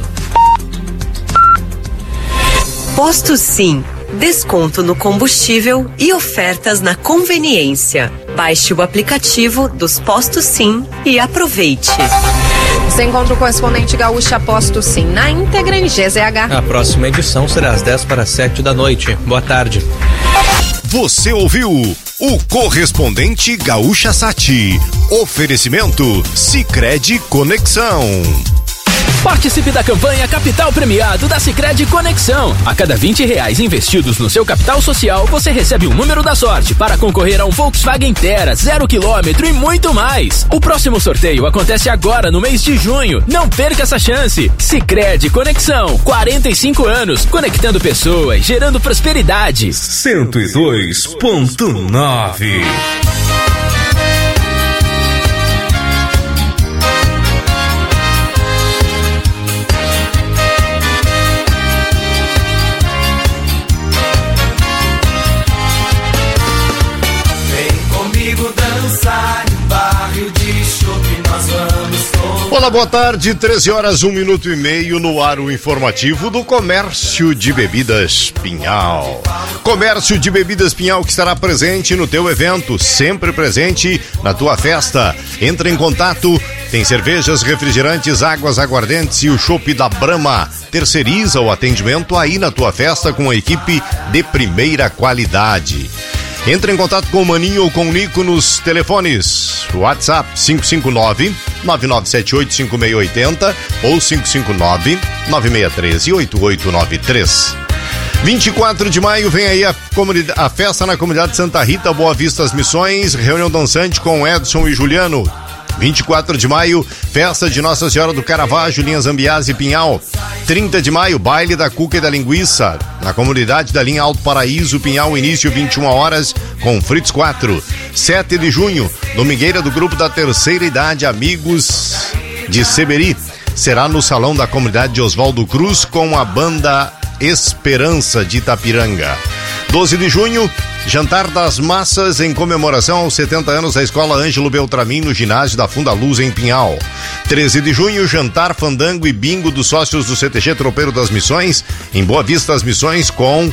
Posto Sim. Desconto no combustível e ofertas na conveniência. Baixe o aplicativo dos Postos Sim e aproveite. Você encontra o correspondente gaúcha Posto Sim na íntegra em G Z H. A próxima edição será às dez para sete da noite. Boa tarde. Você ouviu o correspondente Gaúcha Sati. Oferecimento Sicredi Conexão. Participe da campanha Capital Premiado da Sicredi Conexão. A cada vinte reais investidos no seu capital social, você recebe um número da sorte para concorrer a um Volkswagen Terra, zero quilômetro e muito mais. O próximo sorteio acontece agora no mês de junho. Não perca essa chance. Sicredi Conexão, quarenta e cinco anos, conectando pessoas, gerando prosperidade. cento e dois ponto nove. Olá, boa tarde, treze horas, um minuto e meio no ar o informativo do Comércio de Bebidas Pinhal. Comércio de Bebidas Pinhal que estará presente no teu evento, sempre presente na tua festa. Entra em contato, tem cervejas, refrigerantes, águas aguardentes e o chopp da Brahma. Terceiriza o atendimento aí na tua festa com a equipe de primeira qualidade. Entre em contato com o Maninho ou com o Nico nos telefones. WhatsApp cinco cinco nove, nove nove sete oito, cinco seis oito zero ou cinco cinco nove, nove seis um três, oito oito nove três. vinte e quatro de maio vem aí a, a festa na comunidade Santa Rita, Boa Vista as Missões, reunião dançante com Edson e Juliano. vinte e quatro de maio, festa de Nossa Senhora do Caravaggio, linha Zambiase e Pinhal. trinta de maio, baile da cuca e da linguiça, na comunidade da linha Alto Paraíso, Pinhal, início vinte e uma horas, com Fritz quatro. sete de junho, domingueira do grupo da terceira idade, Amigos de Seberi, será no salão da comunidade de Oswaldo Cruz, com a banda Esperança de Itapiranga. doze de junho, jantar das massas em comemoração aos setenta anos da Escola Ângelo Beltramin no ginásio da Funda Luz em Pinhal. treze de junho, jantar, fandango e bingo dos sócios do C T G Tropeiro das Missões em Boa Vista das Missões com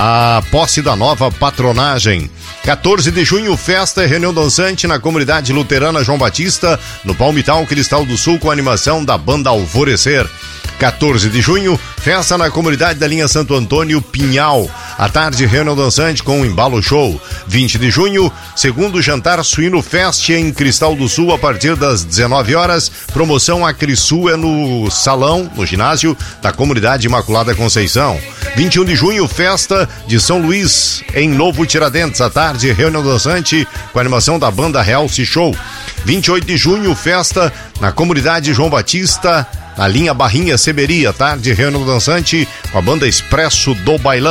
a posse da nova patronagem. quatorze de junho, festa e reunião dançante na comunidade luterana João Batista no Palmital Cristal do Sul com a animação da banda Alvorecer. quatorze de junho, festa na comunidade da linha Santo Antônio, Pinhal. À tarde, reunião dançante com o Embalo Show. vinte de junho, segundo jantar Suíno Fest em Cristal do Sul a partir das dezenove horas. Promoção Acrisul é no salão, no ginásio da comunidade Imaculada Conceição. vinte e um de junho, festa de São Luís em Novo Tiradentes. À tarde, reunião dançante com a animação da banda Realce Show. vinte e oito de junho, festa na comunidade João Batista, na linha Barrinha Seberi, à tarde, reunião dançante com a banda Expresso do Bailão.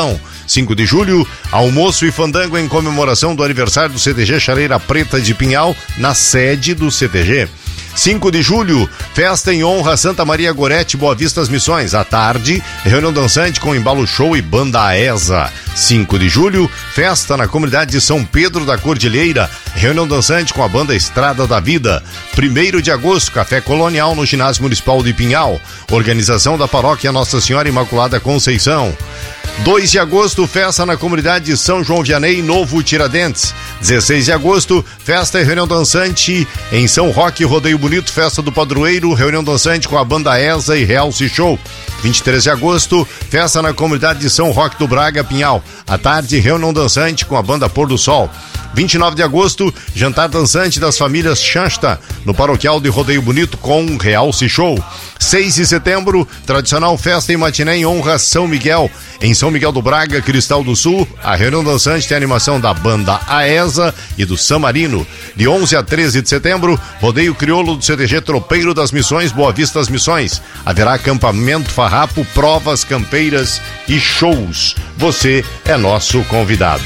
cinco de julho, almoço e fandango em comemoração do aniversário do C T G Chaleira Preta de Pinhal, na sede do C T G. cinco de julho, festa em honra a Santa Maria Gorete, Boa Vista das Missões. À tarde, reunião dançante com embalo show e banda Aesa. cinco de julho, festa na comunidade de São Pedro da Cordilheira, reunião dançante com a banda Estrada da Vida. primeiro de agosto, café colonial no ginásio municipal de Pinhal. Organização da paróquia Nossa Senhora Imaculada Conceição. dois de agosto, festa na comunidade de São João Vianney, Novo Tiradentes. dezesseis de agosto, festa e reunião dançante em São Roque, Rodeio Bonito, festa do padroeiro, reunião dançante com a banda Esa e Realce Show. vinte e três de agosto, festa na comunidade de São Roque do Braga, Pinhal. À tarde, reunião dançante com a banda Pôr do Sol. vinte e nove de agosto, jantar dançante das famílias Chansta, no paroquial de Rodeio Bonito com Realce Show. seis de setembro, tradicional festa e matiné em honra a São Miguel. Em São Miguel do Braga, Cristal do Sul, a reunião dançante tem a animação da banda Aesa e do San Marino. De onze a treze de setembro, rodeio crioulo do C T G Tropeiro das Missões, Boa Vista das Missões. Haverá acampamento, farrapo, provas, campeiras e shows. Você é nosso convidado.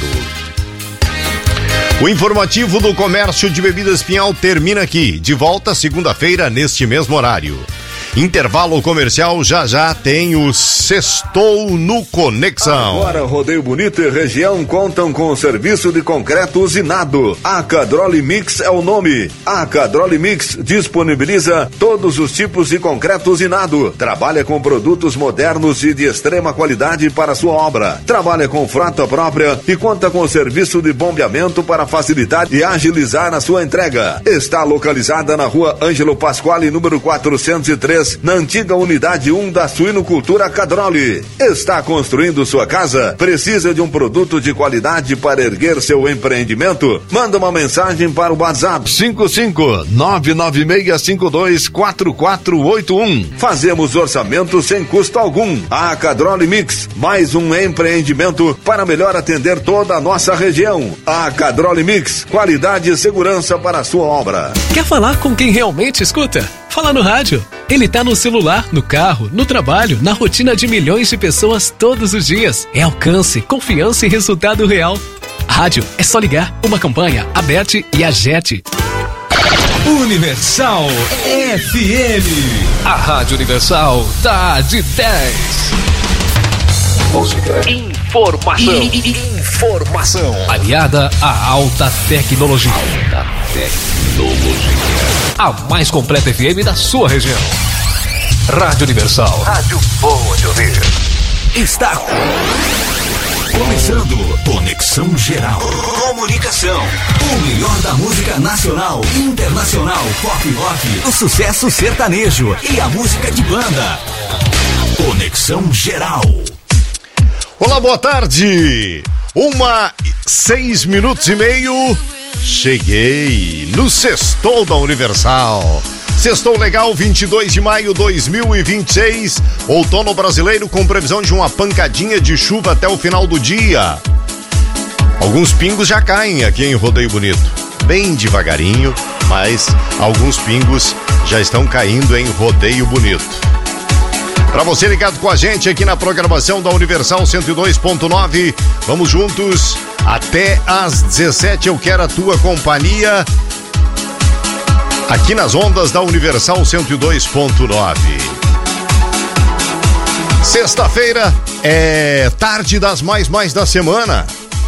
O informativo do Comércio de Bebidas Pinhal termina aqui. De volta segunda-feira, neste mesmo horário. Intervalo comercial, já já tem o Sextou no Conexão. Agora Rodeio Bonito e região contam com o serviço de concreto usinado. A Cadroli Mix é o nome. A Cadroli Mix disponibiliza todos os tipos de concreto usinado. Trabalha com produtos modernos e de extrema qualidade para sua obra. Trabalha com frota própria e conta com o serviço de bombeamento para facilitar e agilizar a sua entrega. Está localizada na rua Ângelo Pasquale, número quatrocentos e três, na antiga unidade um da Suinocultura Cadroli. Está construindo sua casa? Precisa de um produto de qualidade para erguer seu empreendimento? Manda uma mensagem para o WhatsApp cinco cinco nove nove seis cinco dois quatro quatro oito um. Fazemos orçamento sem custo algum. A Cadroli Mix, mais um empreendimento para melhor atender toda a nossa região. A Cadroli Mix, qualidade e segurança para a sua obra. Quer falar com quem realmente escuta? Fala no rádio. Ele tá no celular, no carro, no trabalho, na rotina de milhões de pessoas todos os dias. É alcance, confiança e resultado real. Rádio é só ligar. Uma campanha, Aberte e Agete. Universal F M. A Rádio Universal tá de dez. Música. Informação. Informação. Aliada à alta tecnologia. Alta tecnologia. A mais completa F M da sua região. Rádio Universal. Rádio boa de ouvir. Está começando Conexão Geral. Comunicação. O melhor da música nacional, internacional, pop rock, o sucesso sertanejo e a música de banda. Conexão Geral. Olá, boa tarde. Uma, seis minutos e meio. Cheguei no Sextou da Universal. Sextou legal, vinte e dois de maio de dois mil e vinte e seis. Outono brasileiro com previsão de uma pancadinha de chuva até o final do dia. Alguns pingos já caem aqui em Rodeio Bonito. Bem devagarinho, mas alguns pingos já estão caindo em Rodeio Bonito. Para você ligado com a gente aqui na programação da Universal cento e dois ponto nove, vamos juntos até às dezessete. Eu quero a tua companhia aqui nas ondas da Universal cento e dois ponto nove. Sexta-feira é tarde das mais mais da semana.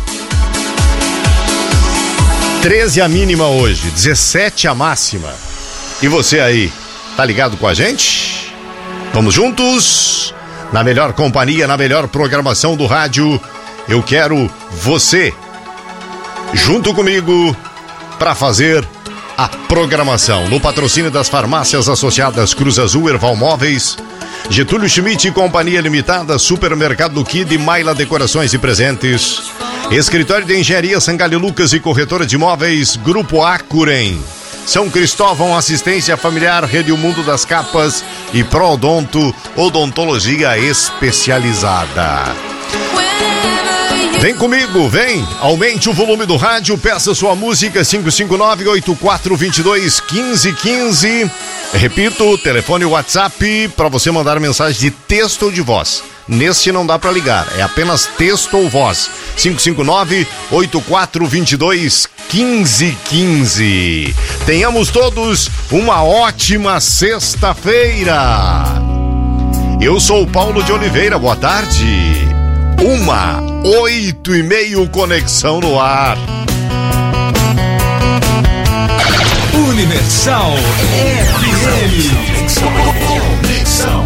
treze a mínima hoje, dezessete a máxima. E você aí, tá ligado com a gente? Vamos juntos, na melhor companhia, na melhor programação do rádio. Eu quero você junto comigo para fazer a programação. No patrocínio das farmácias associadas Cruz Azul, Erval Móveis, Getúlio Schmidt e Companhia Limitada, Supermercado do Kid, Maila Decorações e Presentes, Escritório de Engenharia Sangalho Lucas e Corretora de Imóveis, Grupo Acuren, São Cristóvão, Assistência Familiar, Rede O Mundo das Capas e Prodonto, Odontologia Especializada. Vem comigo, vem, aumente o volume do rádio, peça sua música cinco cinco nove, oito quatro dois dois, um cinco um cinco. Repito, telefone WhatsApp para você mandar mensagem de texto ou de voz. Neste não dá para ligar, é apenas texto ou voz. cinco cinco nove, oito quatro dois dois, um cinco um cinco. Tenhamos todos uma ótima sexta-feira. Eu sou o Paulo de Oliveira, boa tarde. Uma, oito e meio, conexão no ar. Universal F M. Conexão.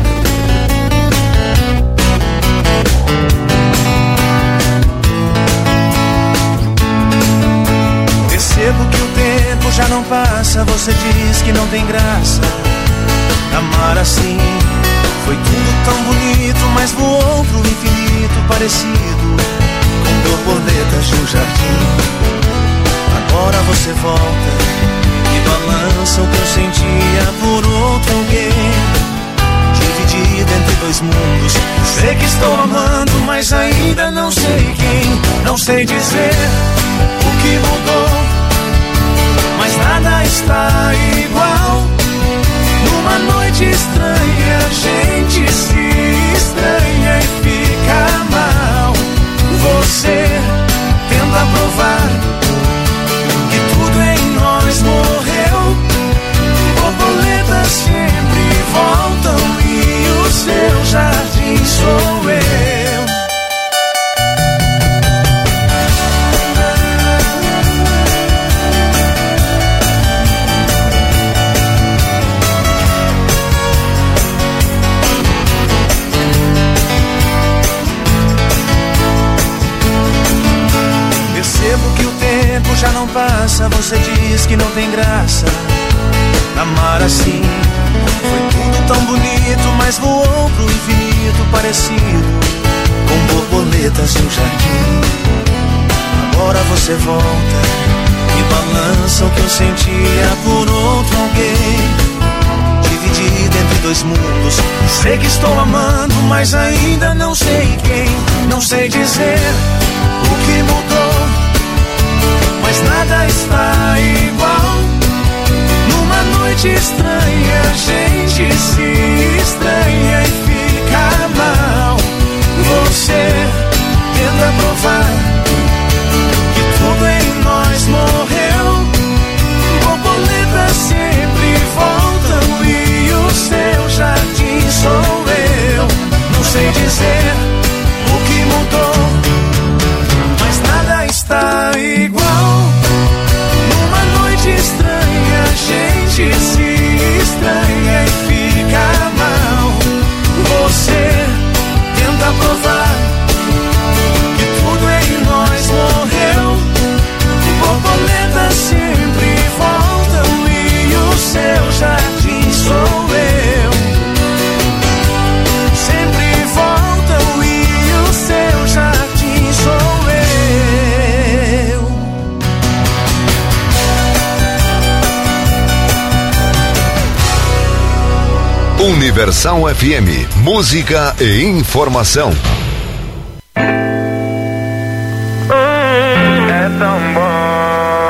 Percebo que o tempo já não passa. Você diz que não tem graça amar assim. Foi tudo tão bonito, mas voou pro infinito, parecido com borboletas de um jardim. Agora você volta e balança o que eu sentia por outro alguém. Dividido entre dois mundos. Sei que estou amando, mas ainda não sei quem. Não sei dizer o que mudou, mas nada está igual. Numa noite estranha, a gente se estranha e fica mal. Você tenta provar que tudo em nós morreu. Borboletas sempre voltam e o seu jardim sou eu. Já não passa, você diz que não tem graça amar assim. Foi tudo tão bonito, mas voou pro infinito, parecido com borboletas de um jardim. Agora você volta e balança o que eu sentia por outro alguém. Dividido entre dois mundos. Sei que estou amando, mas ainda não sei quem. Não sei dizer o que mudou, mas nada está igual. Numa noite estranha, a gente se estranha e fica mal. Você tenta provar que tudo em nós morreu. Borboletas sempre voltam e o seu jardim sou eu. Não sei dizer o que mudou, mas nada está igual. Numa noite estranha, a gente se estranha e fica mal. Você tenta provar que tudo em nós morreu. Borboletas sempre voltam e o seu jardim sou eu. Sempre voltam e o seu jardim sou eu. Universal F M, música e informação. É tão bom.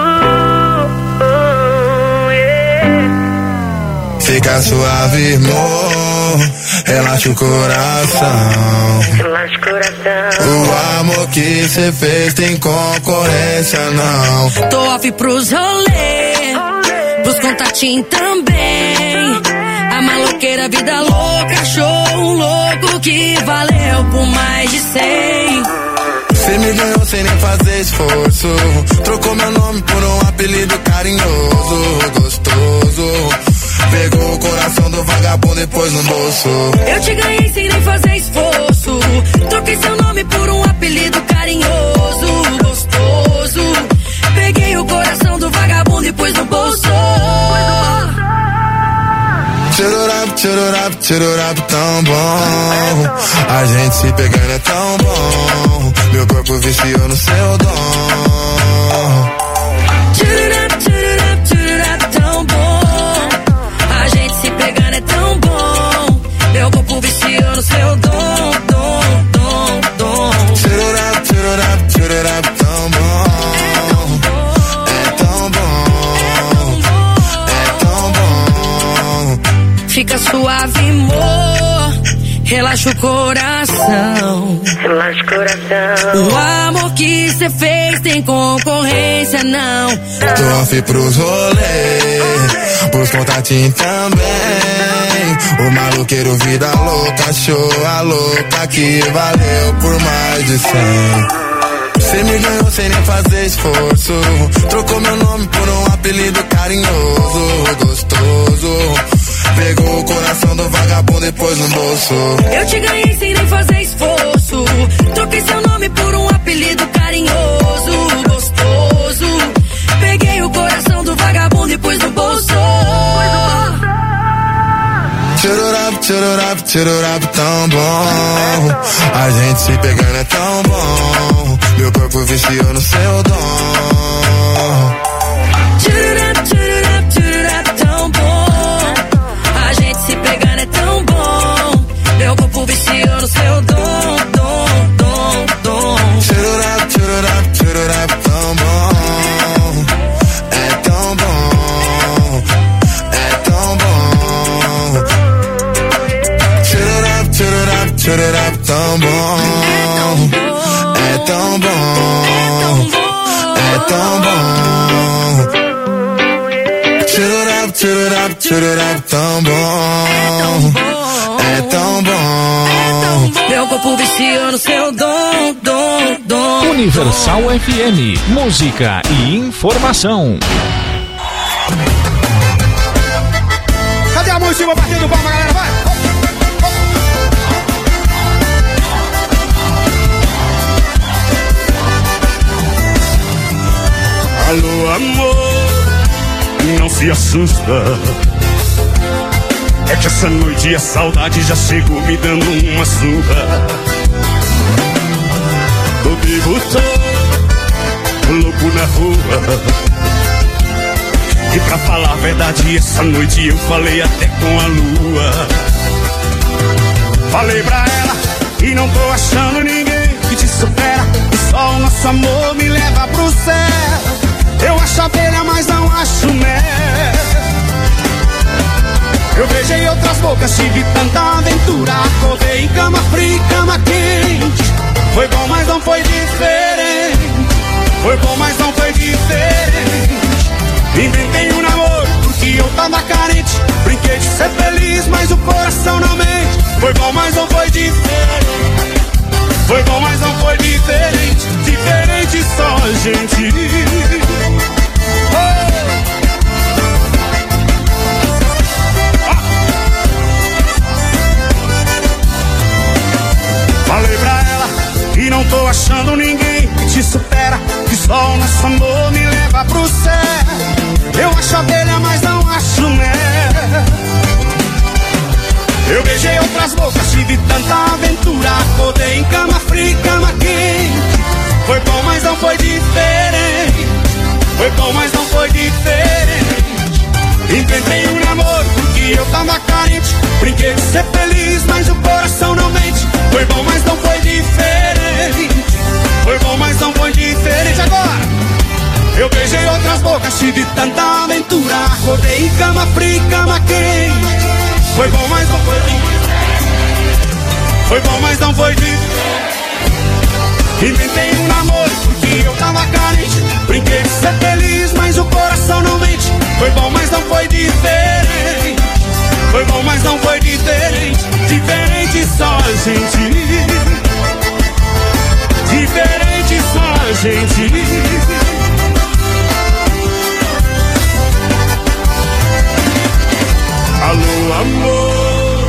Fica suave, amor. Relaxa o coração. Relaxa o coração. O amor que cê fez tem concorrência, não. Tô off pros rolê, pros contatinhos também. A maloqueira, vida louca, show um louco que valeu por mais de cem. Cê me ganhou sem nem fazer esforço. Trocou meu nome por um apelido carinhoso, gostoso. Pegou o coração do vagabundo e pôs no bolso. Eu te ganhei sem nem fazer esforço. Troquei seu nome por um apelido carinhoso, gostoso. Peguei o coração do vagabundo e pôs no bolso. Tchururap, tchururap, tchururap, tão bom. A gente se pegando é tão bom. Meu corpo viciou no seu dom. Tchururap, tchururap, tchururap, tão bom. A gente se pegando é tão bom. Meu corpo viciou no seu dom, dom, dom, dom. Tchururap, tchururap, fica suave, amor. Relaxa o coração. Relaxa o coração. O amor que cê fez tem concorrência, não. Tô off pros rolês, pros contatinhos também. O maloqueiro vida louca, show a louca que valeu por mais de cem. Cê me ganhou sem nem fazer esforço. Trocou meu nome por um apelido carinhoso, gostoso. Pegou o coração do vagabundo e pôs no bolso. Eu te ganhei sem nem fazer esforço. Troquei seu nome por um apelido carinhoso, gostoso. Peguei o coração do vagabundo e pôs no bolso. Tchururap, tchururap, tchururap, tão bom. A gente se pegando é tão bom. Meu corpo viciou no seu dom. Tchururap, tchururap, tchururap, tão bom. A gente se pegando é tão bom. Meu corpo viciou no seu dom, dom, dom, dom. Tchururap, tchururap, tchururap, tão bom. É tão bom. É tão bom. Tchururap, tchururap, tchururap, tão bom. É tão bom. É tão bom. Tchururap, tchururap, tchururap, tão bom. É tão bom. Meu corpo viciou no seu dom, dom, dom. Universal F M, música e informação. Cadê a mão em cima batendo palma, galera? Vai! Alô, amor, não se assusta. É que essa noite a saudade já chegou me dando uma surra. Tô vivo, tô louco na rua. E pra falar a verdade, essa noite eu falei até com a lua. Falei pra ela e não tô achando ninguém que te supera. E só o nosso amor me leva pro céu. Eu acho abelha, mas não acho mel. Eu beijei outras bocas, tive tanta aventura. Acordei em cama fria, cama quente. Foi bom, mas não foi diferente. Foi bom, mas não foi diferente. Inventei um namoro porque eu tava carente. Brinquei de ser feliz, mas o coração não mente. Foi bom, mas não foi diferente. Foi bom, mas não foi diferente. Diferente só a gente. Oh! Falei pra ela que não tô achando ninguém que te supera. Que só o nosso amor me leva pro céu. Eu acho abelha, mas não acho mel. Eu beijei outras bocas, tive tanta aventura. Acordei em cama fria, cama quente. Foi bom, mas não foi diferente. Foi bom, mas não foi diferente. Inventei um namoro porque eu tava carente. Brinquei de ser feliz, mas o coração não mente. Foi bom, mas não foi diferente. Foi bom, mas não foi diferente. Agora eu beijei outras bocas, tive tanta aventura. Acordei em cama fria, cama quente. Foi bom, mas não foi diferente. Foi bom, mas não foi diferente. Inventei um namoro porque eu tava carente. Brinquei de ser feliz, mas o coração não mente. Foi bom, mas não foi diferente. Foi bom, mas não foi diferente. Diferente só a gente. Diferente só a gente. Alô, amor.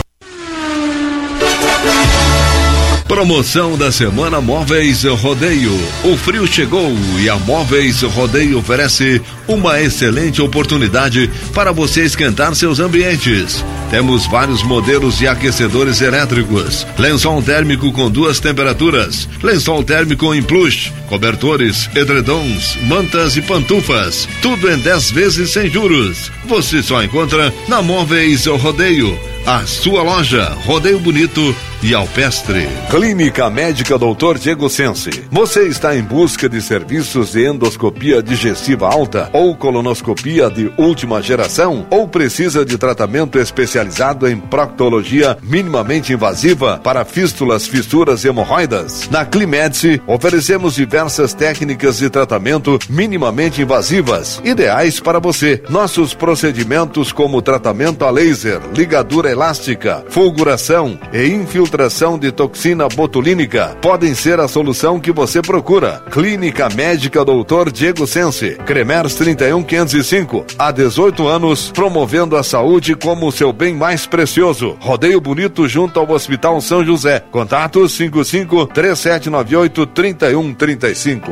Promoção da Semana Móveis Rodeio. O frio chegou e a Móveis Rodeio oferece uma excelente oportunidade para você esquentar seus ambientes. Temos vários modelos de aquecedores elétricos, lençol térmico com duas temperaturas, lençol térmico em plush, cobertores, edredons, mantas e pantufas, tudo em dez vezes sem juros. Você só encontra na Móveis Rodeio, a sua loja Rodeio Bonito, e Alpestre. Clínica Médica doutor Diego Sense. Você está em busca de serviços de endoscopia digestiva alta ou colonoscopia de última geração? Ou precisa de tratamento especializado em proctologia minimamente invasiva para fístulas, fissuras e hemorroidas? Na Climedice, oferecemos diversas técnicas de tratamento minimamente invasivas, ideais para você. Nossos procedimentos como tratamento a laser, ligadura elástica, fulguração e infiltração de toxina botulínica podem ser a solução que você procura. Clínica Médica doutor Diego Sense, Cremers trinta e um quinhentos e cinco, há dezoito anos, promovendo a saúde como seu bem mais precioso. Rodeio Bonito junto ao Hospital São José. Contatos cinco cinco, três sete nove oito, três um três cinco.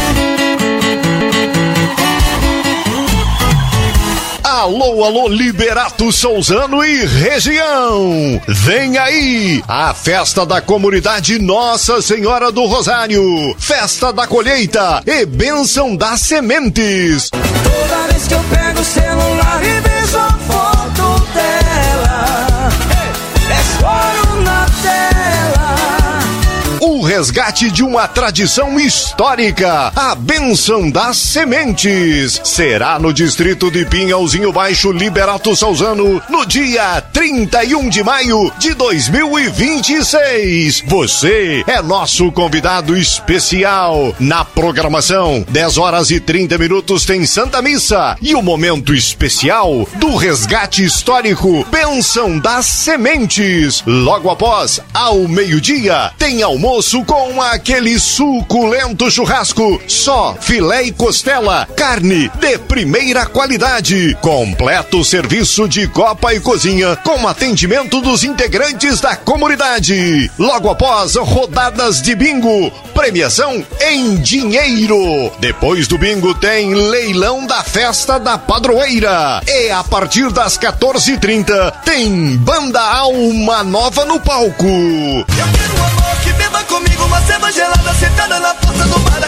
Alô, alô, Liberato Souzano e região! Vem aí a festa da comunidade Nossa Senhora do Rosário, festa da colheita e bênção das sementes. Toda vez que eu pego o celular e vejo a foto dela, é choro na tela. O resgate de uma tradição histórica, a bênção das sementes, será no distrito de Pinhalzinho Baixo, Liberato Souzano, no dia trinta e um de maio de dois mil e vinte e seis. Você é nosso convidado especial. Na programação, dez horas e trinta minutos tem Santa Missa e o momento especial do resgate histórico, bênção das sementes. Logo após, ao meio-dia, tem almoço com aquele suculento churrasco, só filé e costela, carne de primeira qualidade, completo serviço de copa e cozinha com atendimento dos integrantes da comunidade. Logo após, rodadas de bingo, premiação em dinheiro. Depois do bingo tem leilão da festa da padroeira e a partir das quatorze e trinta tem Banda Alma Nova no palco. Eu quero um amor que beba comigo uma ceva gelada sentada na porta do bar da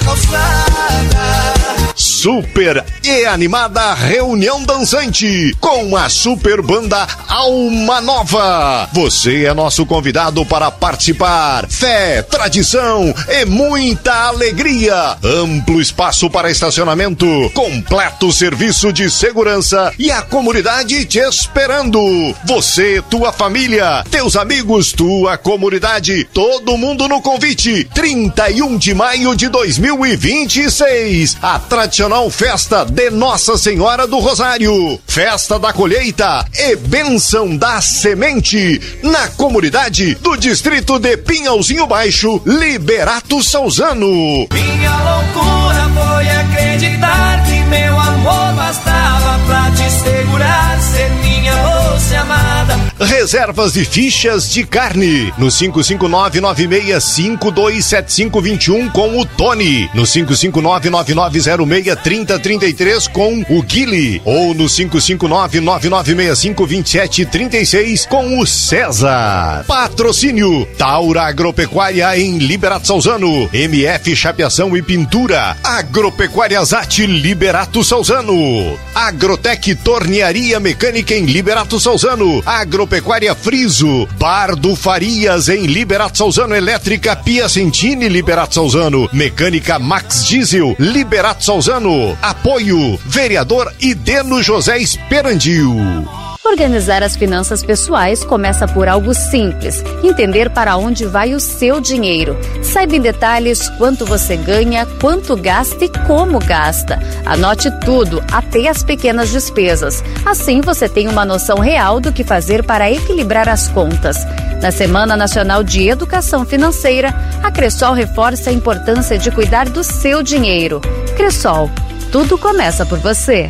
calçada. Super e animada reunião dançante com a super banda Alma Nova. Você é nosso convidado para participar. Fé, tradição e muita alegria. Amplo espaço para estacionamento, completo serviço de segurança e a comunidade te esperando. Você, tua família, teus amigos, tua comunidade, todo mundo no convite. trinta e um de maio de dois mil e vinte e seis. A tradicional festa de Nossa Senhora do Rosário, festa da colheita e bênção da semente na comunidade do distrito de Pinhalzinho Baixo, Liberato Souzano. Minha loucura foi acreditar que meu amor bastava pra te segurar, ser minha doce amada. Reservas de fichas de carne no cinco cinco nove nove seis cinco dois sete cinco dois um com o Tony, no cinco cinco nove nove nove zero seis três zero três três com o Guile ou no cinco cinco nove nove nove seis cinco dois sete três seis com o César. Patrocínio Taura Agropecuária em Liberato Souzano, M F Chapeação e Pintura, Agropecuária Zate Liberato Souzano, Agrotec Tornearia Mecânica em Liberato Souzano, Agropecuária Friso, Bar do Farias em Liberato Souzano, Elétrica Piacentini Liberato Souzano, Mecânica Max Diesel Liberato Souzano. Apoio Vereador Ideno José Esperandil. Organizar as finanças pessoais começa por algo simples: entender para onde vai o seu dinheiro. Saiba em detalhes quanto você ganha, quanto gasta e como gasta. Anote tudo, até as pequenas despesas. Assim você tem uma noção real do que fazer para equilibrar as contas. Na Semana Nacional de Educação Financeira, a Cressol reforça a importância de cuidar do seu dinheiro. Cressol, tudo começa por você.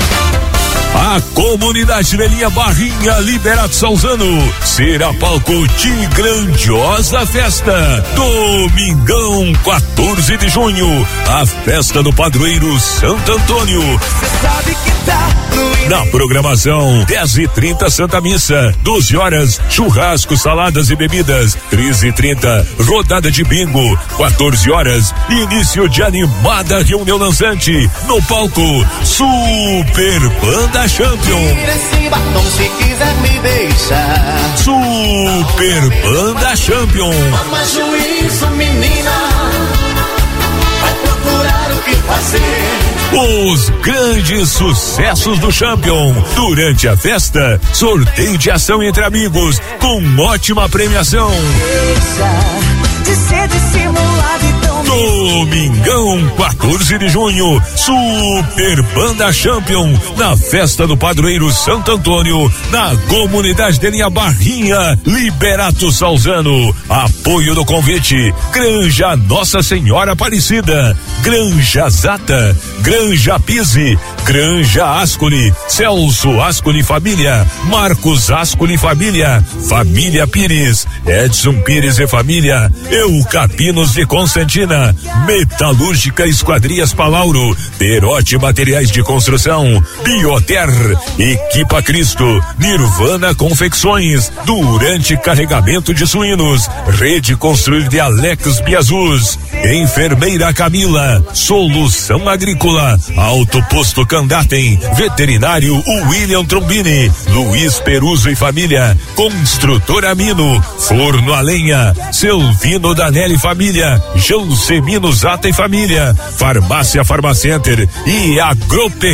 A comunidade Velhinha Barrinha Liberato Souzano será palco de grandiosa festa. Domingão, quatorze de junho, a festa do padroeiro Santo Antônio. Cê sabe que tá no Na programação, dez e trinta Santa Missa, doze horas, churrasco, saladas e bebidas, treze e trinta, rodada de bingo, quatorze horas, início de animada reunião dançante, no palco, Super Banda Champion. Tira esse batom se quiser me deixar. Super Banda Champion. Toma juízo, menina, vai procurar o que fazer. Os grandes sucessos do Champion. Durante a festa, sorteio de ação entre amigos, com ótima premiação. Deixa de ser dissimulado e tão Domingão, quatorze de junho, Super Banda Champion, na festa do Padroeiro Santo Antônio, na comunidade de Linha Barrinha, Liberato Salzano. Apoio do convite, Granja Nossa Senhora Aparecida, Granja Zata, Granja Pise, Granja Ascoli, Celso Ascoli Família, Marcos Ascoli Família, Família Pires, Edson Pires e Família, Eucapinos de Constantina, Metalúrgica Esquadrias Palauro, Perote Materiais de Construção, Bioter, Equipa Cristo, Nirvana Confecções, Durante Carregamento de Suínos, Rede Construir de Alex Biazus, Enfermeira Camila, Solução Agrícola, Alto Posto Candatem, Veterinário William Trombini, Luiz Peruso e Família, Construtora Mino, Forno a Lenha, Selvino Danelli Família, Jansemino Zata e Família, Farmácia Farmacenter e Agrope